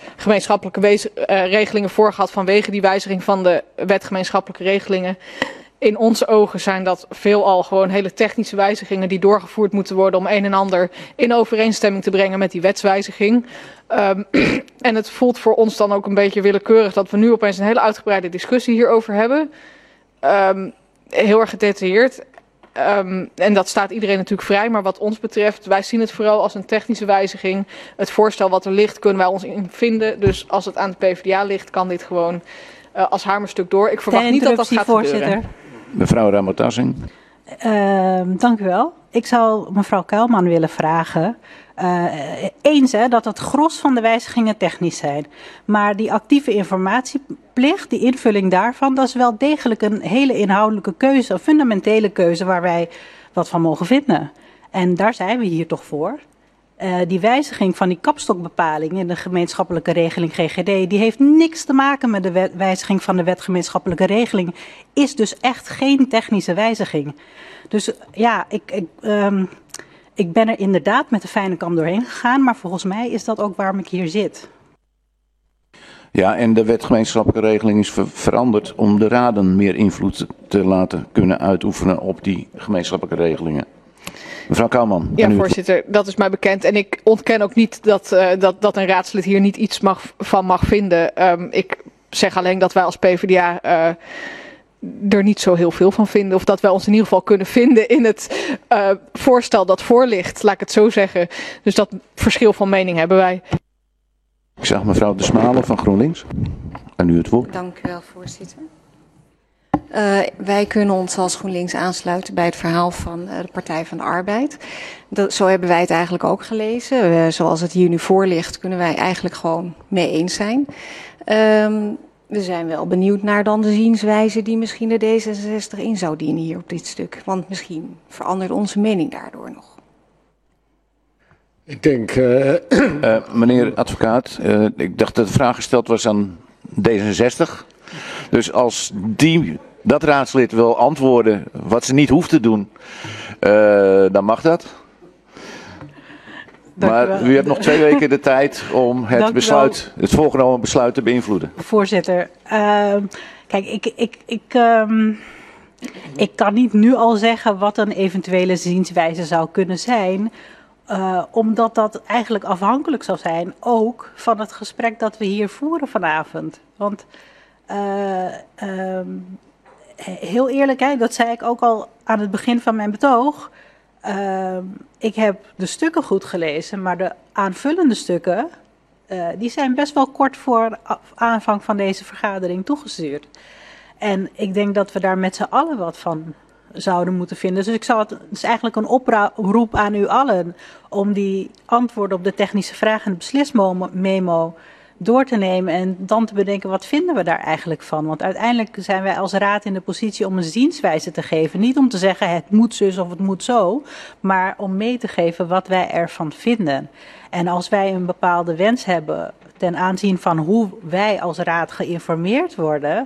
gemeenschappelijke regelingen voorgehad vanwege die wijziging van de wet gemeenschappelijke regelingen. in onze ogen zijn dat veelal gewoon hele technische wijzigingen die doorgevoerd moeten worden om een en ander in overeenstemming te brengen met die wetswijziging. En het voelt voor ons dan ook een beetje willekeurig dat we nu opeens een hele uitgebreide discussie hierover hebben. Heel erg gedetailleerd. En dat staat iedereen natuurlijk vrij, maar wat ons betreft, wij zien het vooral als een technische wijziging. Het voorstel wat er ligt, kunnen wij ons in vinden. Dus als het aan de PvdA ligt, kan dit gewoon als hamerstuk door. Ik verwacht niet dat dat gaat gebeuren. Mevrouw Ramotassing. Dank u wel. Ik zou mevrouw Kuilman willen vragen. Eens dat het gros van de wijzigingen technisch zijn. Maar die actieve informatieplicht, die invulling daarvan, dat is wel degelijk een hele inhoudelijke keuze, een fundamentele keuze waar wij wat van mogen vinden. En daar zijn we hier toch voor. Die wijziging van die kapstokbepaling in de gemeenschappelijke regeling GGD, die heeft niks te maken met de wijziging van de wet gemeenschappelijke regeling. Is dus echt geen technische wijziging. Dus ja, ik ben er inderdaad met de fijne kam doorheen gegaan, maar volgens mij is dat ook waarom ik hier zit. Ja, en de wet gemeenschappelijke regeling is veranderd om de raden meer invloed te laten kunnen uitoefenen op die gemeenschappelijke regelingen. Mevrouw Kuilman. Ja, voorzitter, dat is mij bekend. En ik ontken ook niet dat een raadslid hier niet iets van mag vinden. Ik zeg alleen dat wij als PvdA er niet zo heel veel van vinden. Of dat wij ons in ieder geval kunnen vinden in het voorstel dat voor ligt. Laat ik het zo zeggen. Dus dat verschil van mening hebben wij. Ik zag mevrouw De Smalen van GroenLinks. En nu het woord. Dank u wel, voorzitter. Wij kunnen ons als GroenLinks aansluiten bij het verhaal van de Partij van de Arbeid. Zo hebben wij het eigenlijk ook gelezen. Zoals het hier nu voor ligt, kunnen wij eigenlijk gewoon mee eens zijn. We zijn wel benieuwd naar dan de zienswijze die misschien de D66 in zou dienen hier op dit stuk. Want misschien verandert onze mening daardoor nog. Ik denk... meneer advocaat, ik dacht dat de vraag gesteld was aan D66. Dus als dat raadslid wil antwoorden wat ze niet hoeft te doen, dan mag dat. Maar u hebt nog 2 weken de tijd om het voorgenomen besluit te beïnvloeden. Voorzitter, kijk, ik kan niet nu al zeggen wat een eventuele zienswijze zou kunnen zijn. Omdat dat eigenlijk afhankelijk zou zijn ook van het gesprek dat we hier voeren vanavond. Want heel eerlijk, dat zei ik ook al aan het begin van mijn betoog. Ik heb de stukken goed gelezen, maar de aanvullende stukken, die zijn best wel kort voor aanvang van deze vergadering toegestuurd. En ik denk dat we daar met z'n allen wat van zouden moeten vinden. Dus het is eigenlijk een oproep aan u allen om die antwoorden op de technische vragen en de beslismemo door te nemen en dan te bedenken wat vinden we daar eigenlijk van. Want uiteindelijk zijn wij als raad in de positie om een zienswijze te geven. Niet om te zeggen het moet zus of het moet zo, maar om mee te geven wat wij ervan vinden. En als wij een bepaalde wens hebben ten aanzien van hoe wij als raad geïnformeerd worden,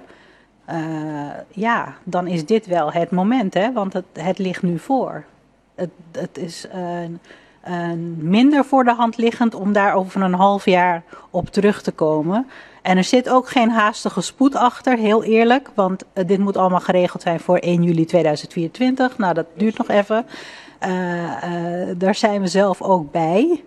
dan is dit wel het moment, want het ligt nu voor. Het is minder voor de hand liggend om daar over een half jaar op terug te komen. En er zit ook geen haastige spoed achter, heel eerlijk. Want dit moet allemaal geregeld zijn voor 1 juli 2024. Nou, dat duurt nog even. Daar zijn we zelf ook bij.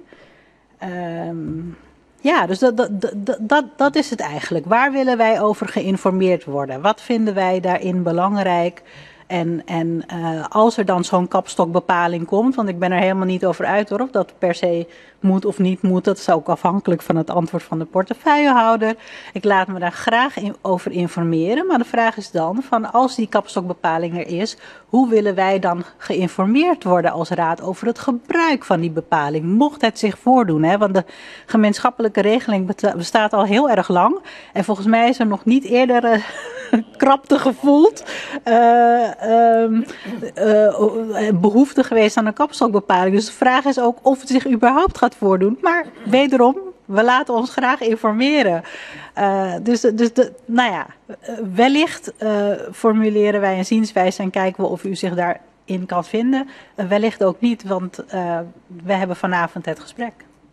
Dus dat is het eigenlijk. Waar willen wij over geïnformeerd worden? Wat vinden wij daarin belangrijk? En als er dan zo'n kapstokbepaling komt, want ik ben er helemaal niet over uit hoor, of dat per se moet of niet moet, dat is ook afhankelijk van het antwoord van de portefeuillehouder. Ik laat me daar graag over informeren, maar de vraag is dan, van als die kapstokbepaling er is, hoe willen wij dan geïnformeerd worden als raad over het gebruik van die bepaling, mocht het zich voordoen, want de gemeenschappelijke regeling bestaat al heel erg lang en volgens mij is er nog niet eerder krapte gevoeld, behoefte geweest aan een kapstokbepaling. Dus de vraag is ook of het zich überhaupt gaat voordoen. Maar wederom, we laten ons graag informeren. Wellicht formuleren wij een zienswijze en kijken we of u zich daarin kan vinden. Wellicht ook niet, want we hebben vanavond het gesprek.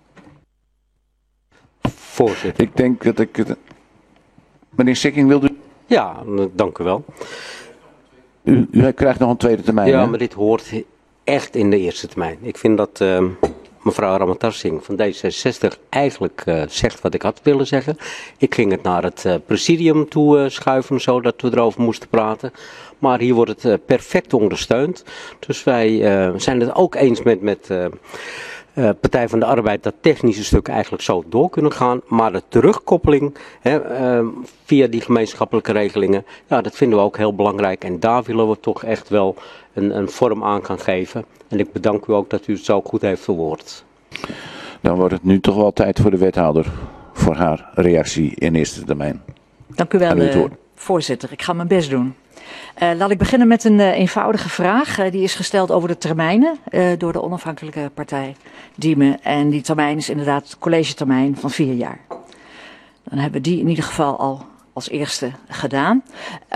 Voorzitter. Ik denk dat meneer Sikking wilde. Ja, dank u wel. U krijgt nog een tweede termijn. Ja, hè? maar dit hoort echt in de eerste termijn. Ik vind dat mevrouw Ramatarsing van D66 eigenlijk zegt wat ik had willen zeggen. Ik ging het naar het presidium toe schuiven, zodat we erover moesten praten. Maar hier wordt het perfect ondersteund. Dus wij zijn het ook eens met Partij van de Arbeid dat technische stukken eigenlijk zo door kunnen gaan. Maar de terugkoppeling via die gemeenschappelijke regelingen, ja, dat vinden we ook heel belangrijk. En daar willen we toch echt wel een vorm aan gaan geven. En ik bedank u ook dat u het zo goed heeft verwoord. Dan wordt het nu toch wel tijd voor de wethouder. Voor haar reactie in eerste termijn. Dank u wel, voorzitter. Ik ga mijn best doen. Laat ik beginnen met een eenvoudige vraag. Die is gesteld over de termijnen door de onafhankelijke partij Diemen. En die termijn is inderdaad het collegetermijn van 4 jaar. Dan hebben we die in ieder geval al als eerste gedaan.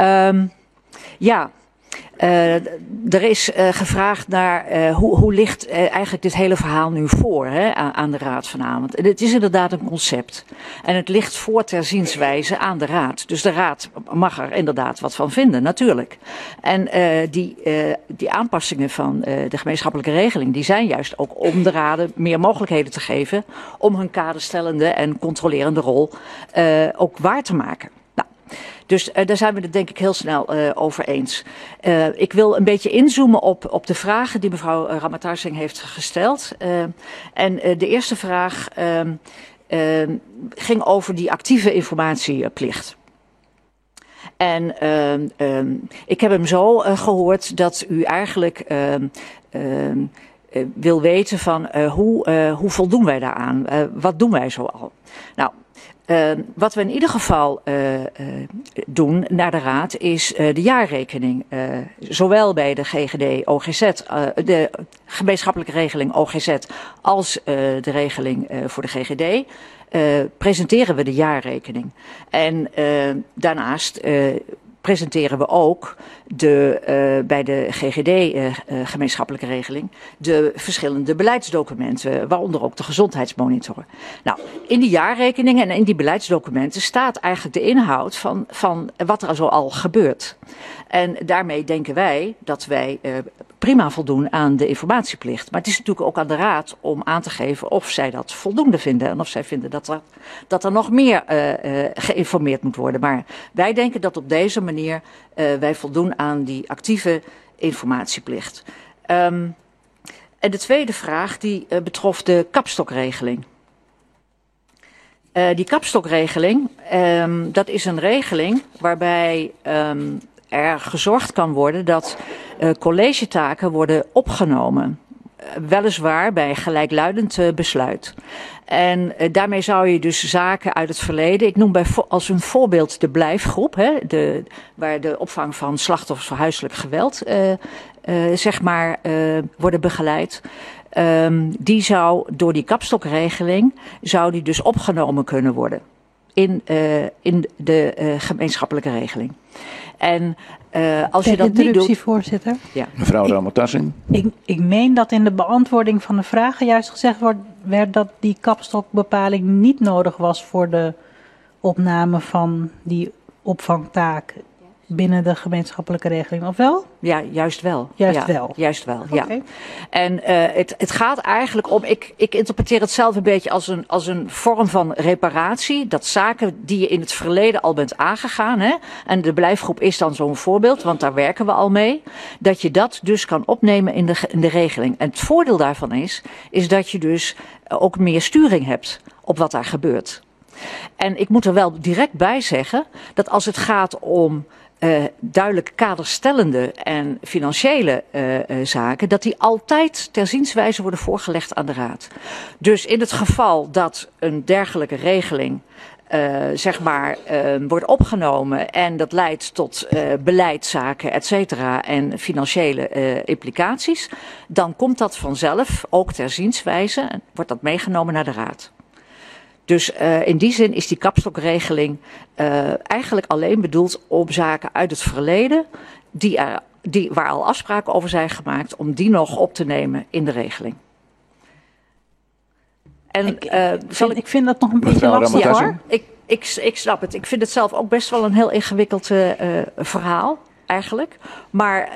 Er is gevraagd naar hoe ligt eigenlijk dit hele verhaal nu voor aan de raad vanavond. En het is inderdaad een concept. En het ligt voor ter zienswijze aan de raad. Dus de raad mag er inderdaad wat van vinden, natuurlijk. En die aanpassingen van de gemeenschappelijke regeling, die zijn juist ook om de raden meer mogelijkheden te geven om hun kaderstellende en controlerende rol ook waar te maken. Dus daar zijn we het denk ik heel snel over eens. Ik wil een beetje inzoomen op de vragen die mevrouw Ramatarsing heeft gesteld. En de eerste vraag ging over die actieve informatieplicht. En ik heb hem zo gehoord dat u eigenlijk wil weten van hoe voldoen wij daaraan? Wat doen wij zo al? Nou, wat we in ieder geval doen naar de raad is de jaarrekening. Zowel bij de GGD OGZ, de gemeenschappelijke regeling OGZ als de regeling voor de GGD. Presenteren we de jaarrekening. En daarnaast presenteren we ook bij de GGD gemeenschappelijke regeling de verschillende beleidsdocumenten, waaronder ook de gezondheidsmonitor. Nou, in die jaarrekeningen en in die beleidsdocumenten staat eigenlijk de inhoud van wat er zo al gebeurt. En daarmee denken wij dat wij prima voldoen aan de informatieplicht. Maar het is natuurlijk ook aan de raad om aan te geven of zij dat voldoende vinden. En of zij vinden dat er nog meer geïnformeerd moet worden. Maar wij denken dat op deze manier wij voldoen aan die actieve informatieplicht. En de tweede vraag die betrof de kapstokregeling. Die kapstokregeling, dat is een regeling waarbij er gezorgd kan worden dat collegetaken worden opgenomen. Weliswaar bij gelijkluidend besluit. En daarmee zou je dus zaken uit het verleden, ik noem als een voorbeeld de blijfgroep, waar de opvang van slachtoffers van huiselijk geweld worden begeleid. Die zou door die kapstokregeling zou die dus opgenomen kunnen worden in de gemeenschappelijke regeling. En als je dat niet doet, voorzitter. Ja. Mevrouw Ramatarsing. Ik meen dat in de beantwoording van de vragen juist gezegd werd dat die kapstokbepaling niet nodig was voor de opname van die opvangtaak binnen de gemeenschappelijke regeling, of wel? Ja, juist wel. Juist wel, ja. Okay. En het gaat eigenlijk om, ik interpreteer het zelf een beetje als een vorm van reparatie. Dat zaken die je in het verleden al bent aangegaan, en de blijfgroep is dan zo'n voorbeeld, want daar werken we al mee. Dat je dat dus kan opnemen in de regeling. En het voordeel daarvan is dat je dus ook meer sturing hebt op wat daar gebeurt. En ik moet er wel direct bij zeggen dat als het gaat om duidelijk kaderstellende en financiële zaken, dat die altijd ter zienswijze worden voorgelegd aan de raad. Dus in het geval dat een dergelijke regeling wordt opgenomen en dat leidt tot beleidszaken, et cetera, en financiële implicaties, dan komt dat vanzelf ook ter zienswijze en wordt dat meegenomen naar de raad. Dus in die zin is die kapstokregeling eigenlijk alleen bedoeld om zaken uit het verleden, waar al afspraken over zijn gemaakt, om die nog op te nemen in de regeling. En ik vind dat nog een beetje lastig, hoor. Ik snap het. Ik vind het zelf ook best wel een heel ingewikkeld verhaal. eigenlijk. Maar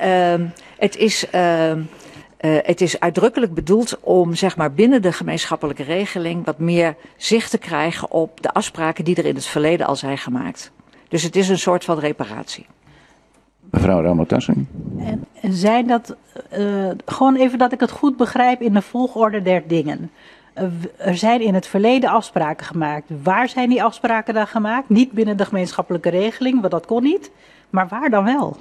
het is uitdrukkelijk bedoeld om zeg maar, binnen de gemeenschappelijke regeling wat meer zicht te krijgen op de afspraken die er in het verleden al zijn gemaakt. Dus het is een soort van reparatie. Mevrouw Ramotassen. En zijn dat, gewoon even dat ik het goed begrijp in de volgorde der dingen. Er zijn in het verleden afspraken gemaakt. Waar zijn die afspraken dan gemaakt? Niet binnen de gemeenschappelijke regeling, want dat kon niet. Maar waar dan wel?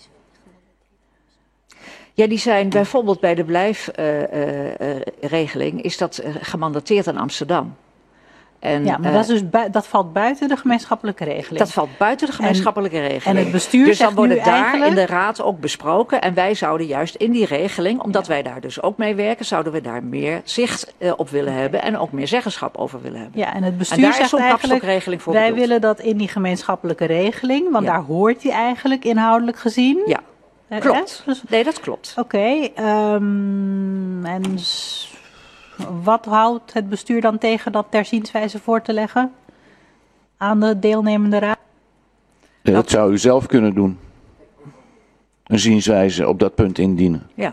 Ja, die zijn bijvoorbeeld bij de blijfregeling is dat gemandateerd aan Amsterdam. En, ja, maar dat valt buiten de gemeenschappelijke regeling. Dat valt buiten de gemeenschappelijke regeling. En het bestuur dus dan wordt het daar eigenlijk... in de raad ook besproken. En wij zouden juist in die regeling, omdat wij daar dus ook mee werken, zouden we daar meer zicht op willen hebben en ook meer zeggenschap over willen hebben. Ja, en het bestuur daar zegt is eigenlijk, voor wij bedoeld. willen dat in die gemeenschappelijke regeling, want daar hoort die eigenlijk inhoudelijk gezien. Ja, klopt. Nee, dat klopt. Oké, wat houdt het bestuur dan tegen dat ter zienswijze voor te leggen aan de deelnemende raad? Dat zou u zelf kunnen doen. Een zienswijze op dat punt indienen. Ja.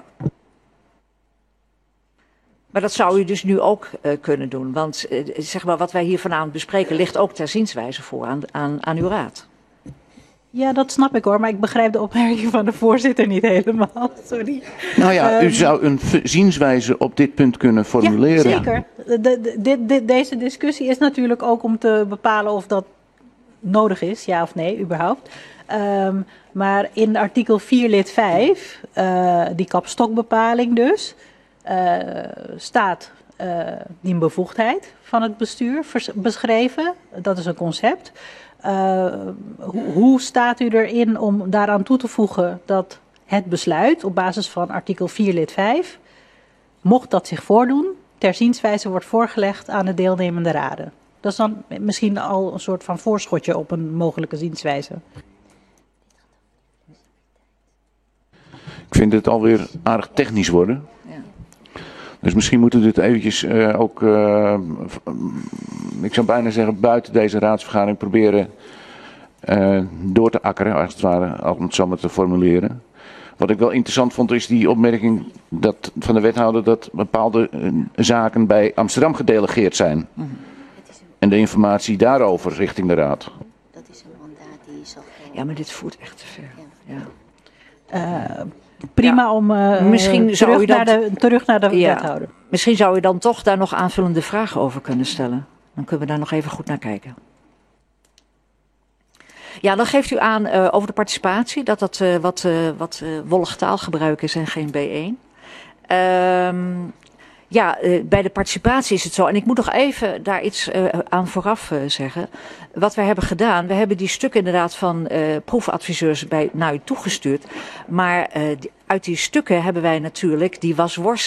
Maar dat zou u dus nu ook kunnen doen. Want zeg maar, wat wij hier vanavond bespreken ligt ook ter zienswijze voor aan uw raad. Ja, dat snap ik hoor, maar ik begrijp de opmerking van de voorzitter niet helemaal. Sorry. Nou ja, u zou een zienswijze op dit punt kunnen formuleren. Ja, zeker. Deze discussie is natuurlijk ook om te bepalen of dat nodig is, ja of nee, überhaupt. Maar in artikel 4 lid 5, die kapstokbepaling dus, staat die bevoegdheid van het bestuur beschreven. Dat is een concept. Hoe staat u erin om daaraan toe te voegen dat het besluit op basis van artikel 4 lid 5, mocht dat zich voordoen, ter zienswijze wordt voorgelegd aan de deelnemende raden? Dat is dan misschien al een soort van voorschotje op een mogelijke zienswijze. Ik vind het alweer aardig technisch worden. Dus misschien moeten we dit eventjes ook, ik zou bijna zeggen, buiten deze raadsvergadering proberen door te akkeren, als het ware, om het zo maar te formuleren. Wat ik wel interessant vond is die opmerking van de wethouder dat bepaalde zaken bij Amsterdam gedelegeerd zijn. En de informatie daarover richting de raad. Ja, maar dit voert echt te ver. Ja. Prima om misschien zou u terug naar de wethouder. Misschien zou u dan toch daar nog aanvullende vragen over kunnen stellen. Dan kunnen we daar nog even goed naar kijken. Ja, dan geeft u aan over de participatie dat dat wat wollig taalgebruik is en geen B1. Bij de participatie is het zo. En ik moet nog even daar iets aan vooraf zeggen. Wat wij hebben gedaan, we hebben die stukken inderdaad van proefadviseurs naar u toegestuurd. Maar uit die stukken hebben wij natuurlijk die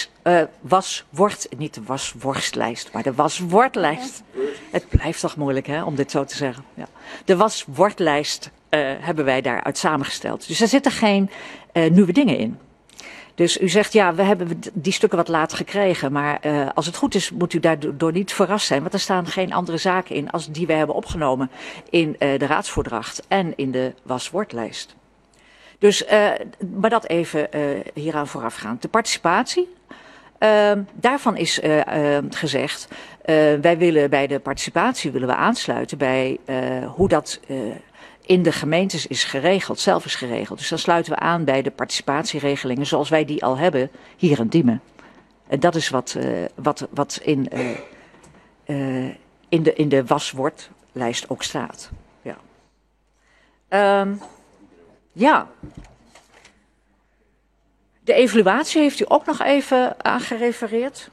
niet de wasworstlijst, maar de waswortlijst. Het blijft toch moeilijk hè, om dit zo te zeggen. Ja. De waswortlijst hebben wij daaruit samengesteld. Dus er zitten geen nieuwe dingen in. Dus u zegt, ja, we hebben die stukken wat laat gekregen. Maar als het goed is, moet u daardoor niet verrast zijn. Want er staan geen andere zaken in als die we hebben opgenomen in de raadsvoordracht en in de waswoordlijst. Dus, maar dat even hieraan voorafgaand. De participatie, daarvan is gezegd, wij willen bij de participatie willen we aansluiten bij hoe dat in de gemeentes is geregeld, zelf is geregeld. Dus dan sluiten we aan bij de participatieregelingen zoals wij die al hebben hier in Diemen. En dat is wat in de waswoordlijst ook staat. Ja. Ja. De evaluatie heeft u ook nog even aangerefereerd.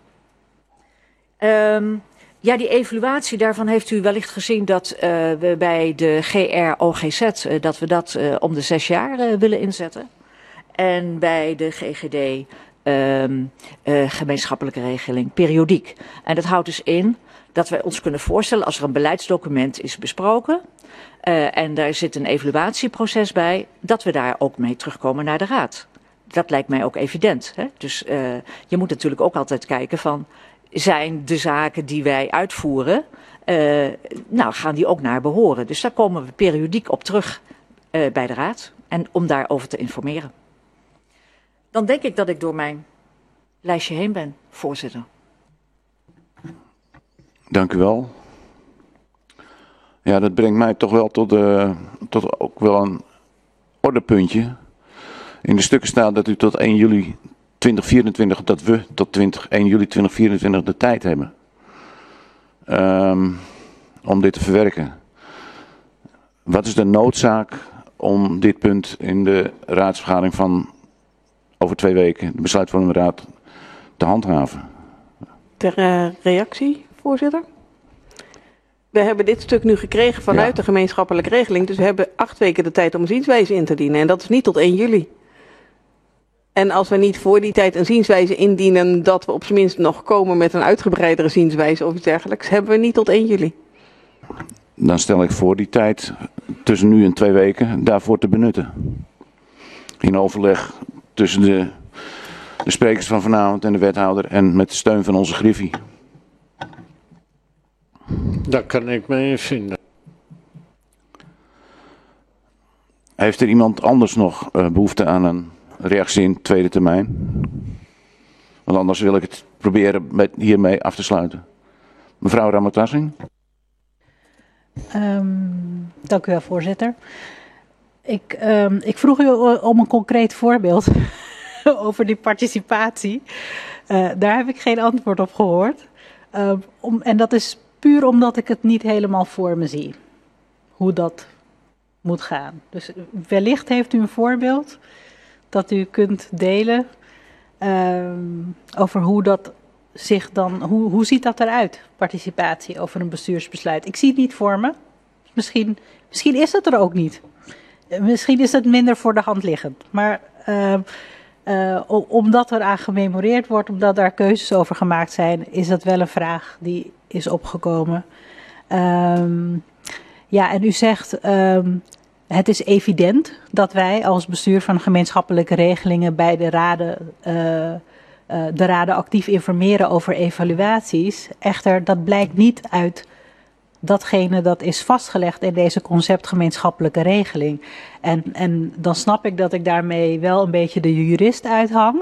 Ja, die evaluatie, daarvan heeft u wellicht gezien dat we bij de GR-OGZ, dat we dat om de 6 jaar willen inzetten. En bij de GGD, gemeenschappelijke regeling, periodiek. En dat houdt dus in dat wij ons kunnen voorstellen als er een beleidsdocument is besproken en daar zit een evaluatieproces bij, dat we daar ook mee terugkomen naar de raad. Dat lijkt mij ook evident. Hè? Dus je moet natuurlijk ook altijd kijken van, zijn de zaken die wij uitvoeren, gaan die ook naar behoren. Dus daar komen we periodiek op terug bij de raad. en om daarover te informeren. Dan denk ik dat ik door mijn lijstje heen ben, voorzitter. Dank u wel. Ja, dat brengt mij toch wel tot ook wel een ordepuntje. In de stukken staat dat u tot 1 juli 2024, dat we tot 1 juli 2024 de tijd hebben. Om dit te verwerken. Wat is de noodzaak om dit punt in de raadsvergadering van over 2 weken, de besluitvormende raad, te handhaven? Ter reactie, voorzitter. We hebben dit stuk nu gekregen vanuit de gemeenschappelijke regeling. Dus we hebben 8 weken de tijd om een zienswijze in te dienen. En dat is niet tot 1 juli. En als we niet voor die tijd een zienswijze indienen, dat we op zijn minst nog komen met een uitgebreidere zienswijze of iets dergelijks, hebben we niet tot 1 juli. Dan stel ik voor die tijd tussen nu en 2 weken daarvoor te benutten. In overleg tussen de sprekers van vanavond en de wethouder en met de steun van onze griffie. Daar kan ik me in vinden. Heeft er iemand anders nog behoefte aan een reactie in tweede termijn? Want anders wil ik het proberen hiermee af te sluiten. Mevrouw Ramotassing. Dank u wel, voorzitter. Ik vroeg u om een concreet voorbeeld over die participatie. Daar heb ik geen antwoord op gehoord. En dat is puur omdat ik het niet helemaal voor me zie. Hoe dat moet gaan. Dus wellicht heeft u een voorbeeld dat u kunt delen over hoe dat zich dan, hoe ziet dat eruit, participatie over een bestuursbesluit. Ik zie het niet voor me. Misschien is het er ook niet. Misschien is het minder voor de hand liggend. Maar omdat er aan gememoreerd wordt, omdat daar keuzes over gemaakt zijn, is dat wel een vraag die is opgekomen. Ja, en u zegt, het is evident dat wij als bestuur van gemeenschappelijke regelingen bij de raden actief informeren over evaluaties. Echter, dat blijkt niet uit datgene dat is vastgelegd in deze concept gemeenschappelijke regeling. En dan snap ik dat ik daarmee wel een beetje de jurist uithang.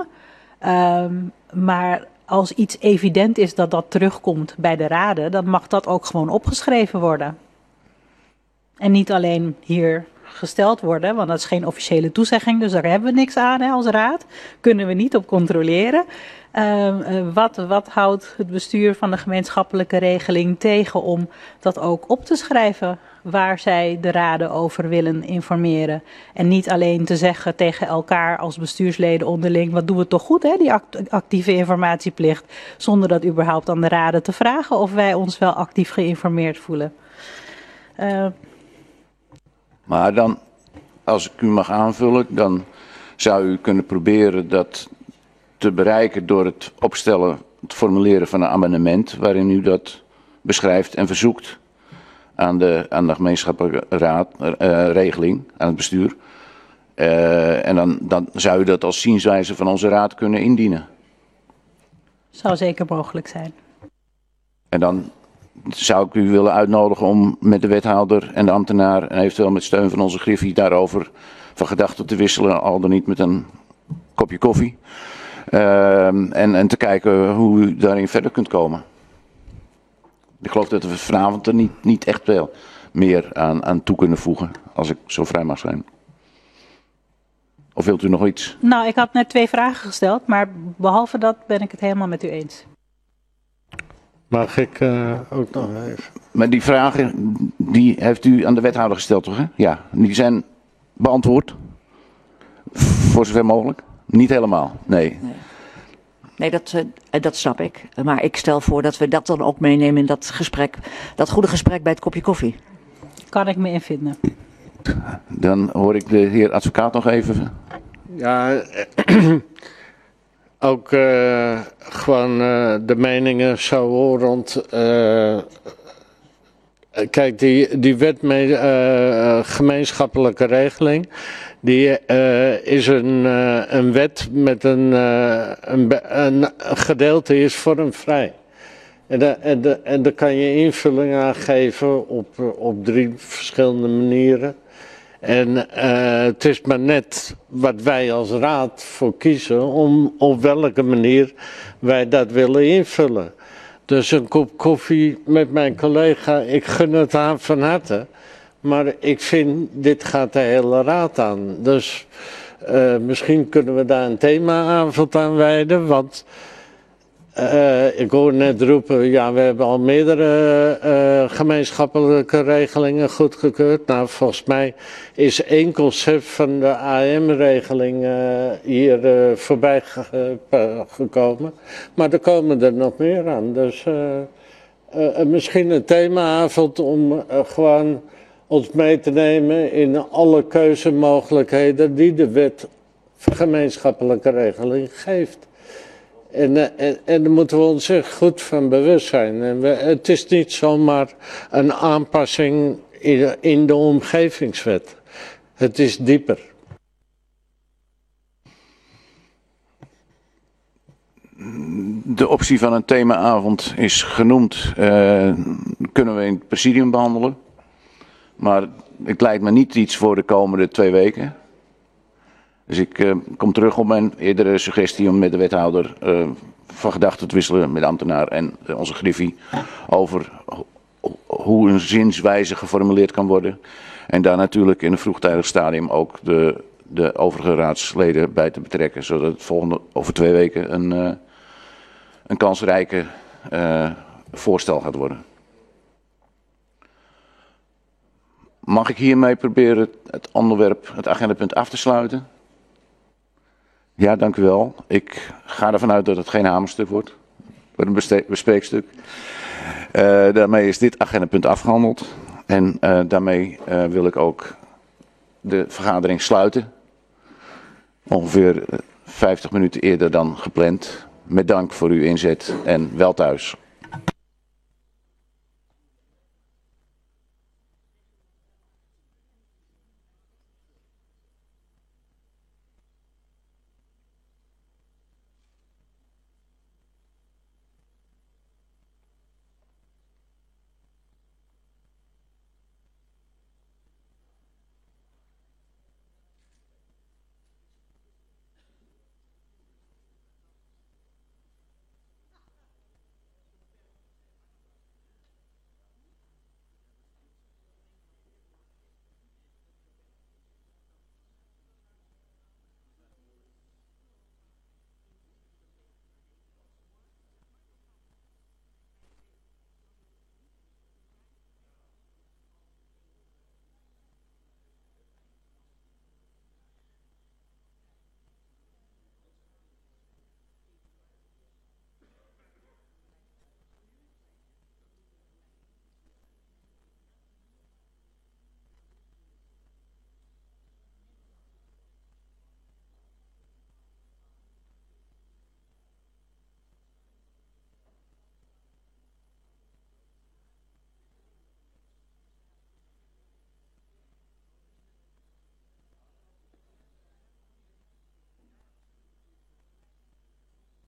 Maar als iets evident is dat dat terugkomt bij de raden, dan mag dat ook gewoon opgeschreven worden. En niet alleen hier gesteld worden, want dat is geen officiële toezegging, dus daar hebben we niks aan als raad. Kunnen we niet op controleren. Wat houdt het bestuur van de gemeenschappelijke regeling tegen om dat ook op te schrijven waar zij de raden over willen informeren? En niet alleen te zeggen tegen elkaar als bestuursleden onderling, wat doen we toch goed, hè, die actieve informatieplicht, zonder dat überhaupt aan de raden te vragen of wij ons wel actief geïnformeerd voelen. Maar dan, als ik u mag aanvullen, dan zou u kunnen proberen dat te bereiken door het opstellen, het formuleren van een amendement waarin u dat beschrijft en verzoekt aan de gemeenschappelijke regeling, aan het bestuur. En dan zou u dat als zienswijze van onze raad kunnen indienen. Zou zeker mogelijk zijn. En dan zou ik u willen uitnodigen om met de wethouder en de ambtenaar en eventueel met steun van onze griffie daarover van gedachten te wisselen, al dan niet met een kopje koffie. En te kijken hoe u daarin verder kunt komen. Ik geloof dat we vanavond er niet echt wel meer aan toe kunnen voegen, als ik zo vrij mag zijn. Of wilt u nog iets? Nou, ik had net 2 vragen gesteld, maar behalve dat ben ik het helemaal met u eens. Mag ik ook nog even? Maar die vragen, die heeft u aan de wethouder gesteld, toch? Hè? Ja, die zijn beantwoord. Voor zover mogelijk. Niet helemaal, nee. Nee, dat snap ik. Maar ik stel voor dat we dat dan ook meenemen in dat gesprek. Dat goede gesprek bij het kopje koffie. Kan ik me in vinden. Dan hoor ik de heer advocaat nog even. Ja, ook gewoon de meningen zo rond. Kijk, die wet met gemeenschappelijke regeling, die is een wet met een gedeelte is vormvrij. En daar kan je invulling aan geven op 3 verschillende manieren. En het is maar net wat wij als raad voor kiezen om op welke manier wij dat willen invullen. Dus een kop koffie met mijn collega, ik gun het haar van harte. Maar ik vind, dit gaat de hele raad aan. Dus misschien kunnen we daar een themaavond aan wijden. Want ik hoor net roepen, ja, we hebben al meerdere gemeenschappelijke regelingen goedgekeurd. Nou, volgens mij is één concept van de AM-regeling hier voorbij gekomen. Maar er komen er nog meer aan. Dus misschien een themaavond om gewoon ons mee te nemen in alle keuzemogelijkheden die de wet gemeenschappelijke regeling geeft. En daar moeten we ons echt goed van bewust zijn. En het is niet zomaar een aanpassing in de omgevingswet. Het is dieper. De optie van een themaavond is genoemd. Kunnen we in het presidium behandelen. Maar het lijkt me niet iets voor de komende 2 weken. Dus ik kom terug op mijn eerdere suggestie om met de wethouder van gedachten te wisselen met de ambtenaar en onze griffie over hoe een zinswijze geformuleerd kan worden. En daar natuurlijk in een vroegtijdig stadium ook de overige raadsleden bij te betrekken. Zodat het over 2 weken een kansrijke voorstel gaat worden. Mag ik hiermee proberen het onderwerp, het agendapunt af te sluiten? Ja, dank u wel. Ik ga ervan uit dat het geen hamerstuk wordt. Het wordt een bespreekstuk. Daarmee is dit agendapunt afgehandeld. En daarmee wil ik ook de vergadering sluiten. Ongeveer 50 minuten eerder dan gepland. Met dank voor uw inzet en wel thuis.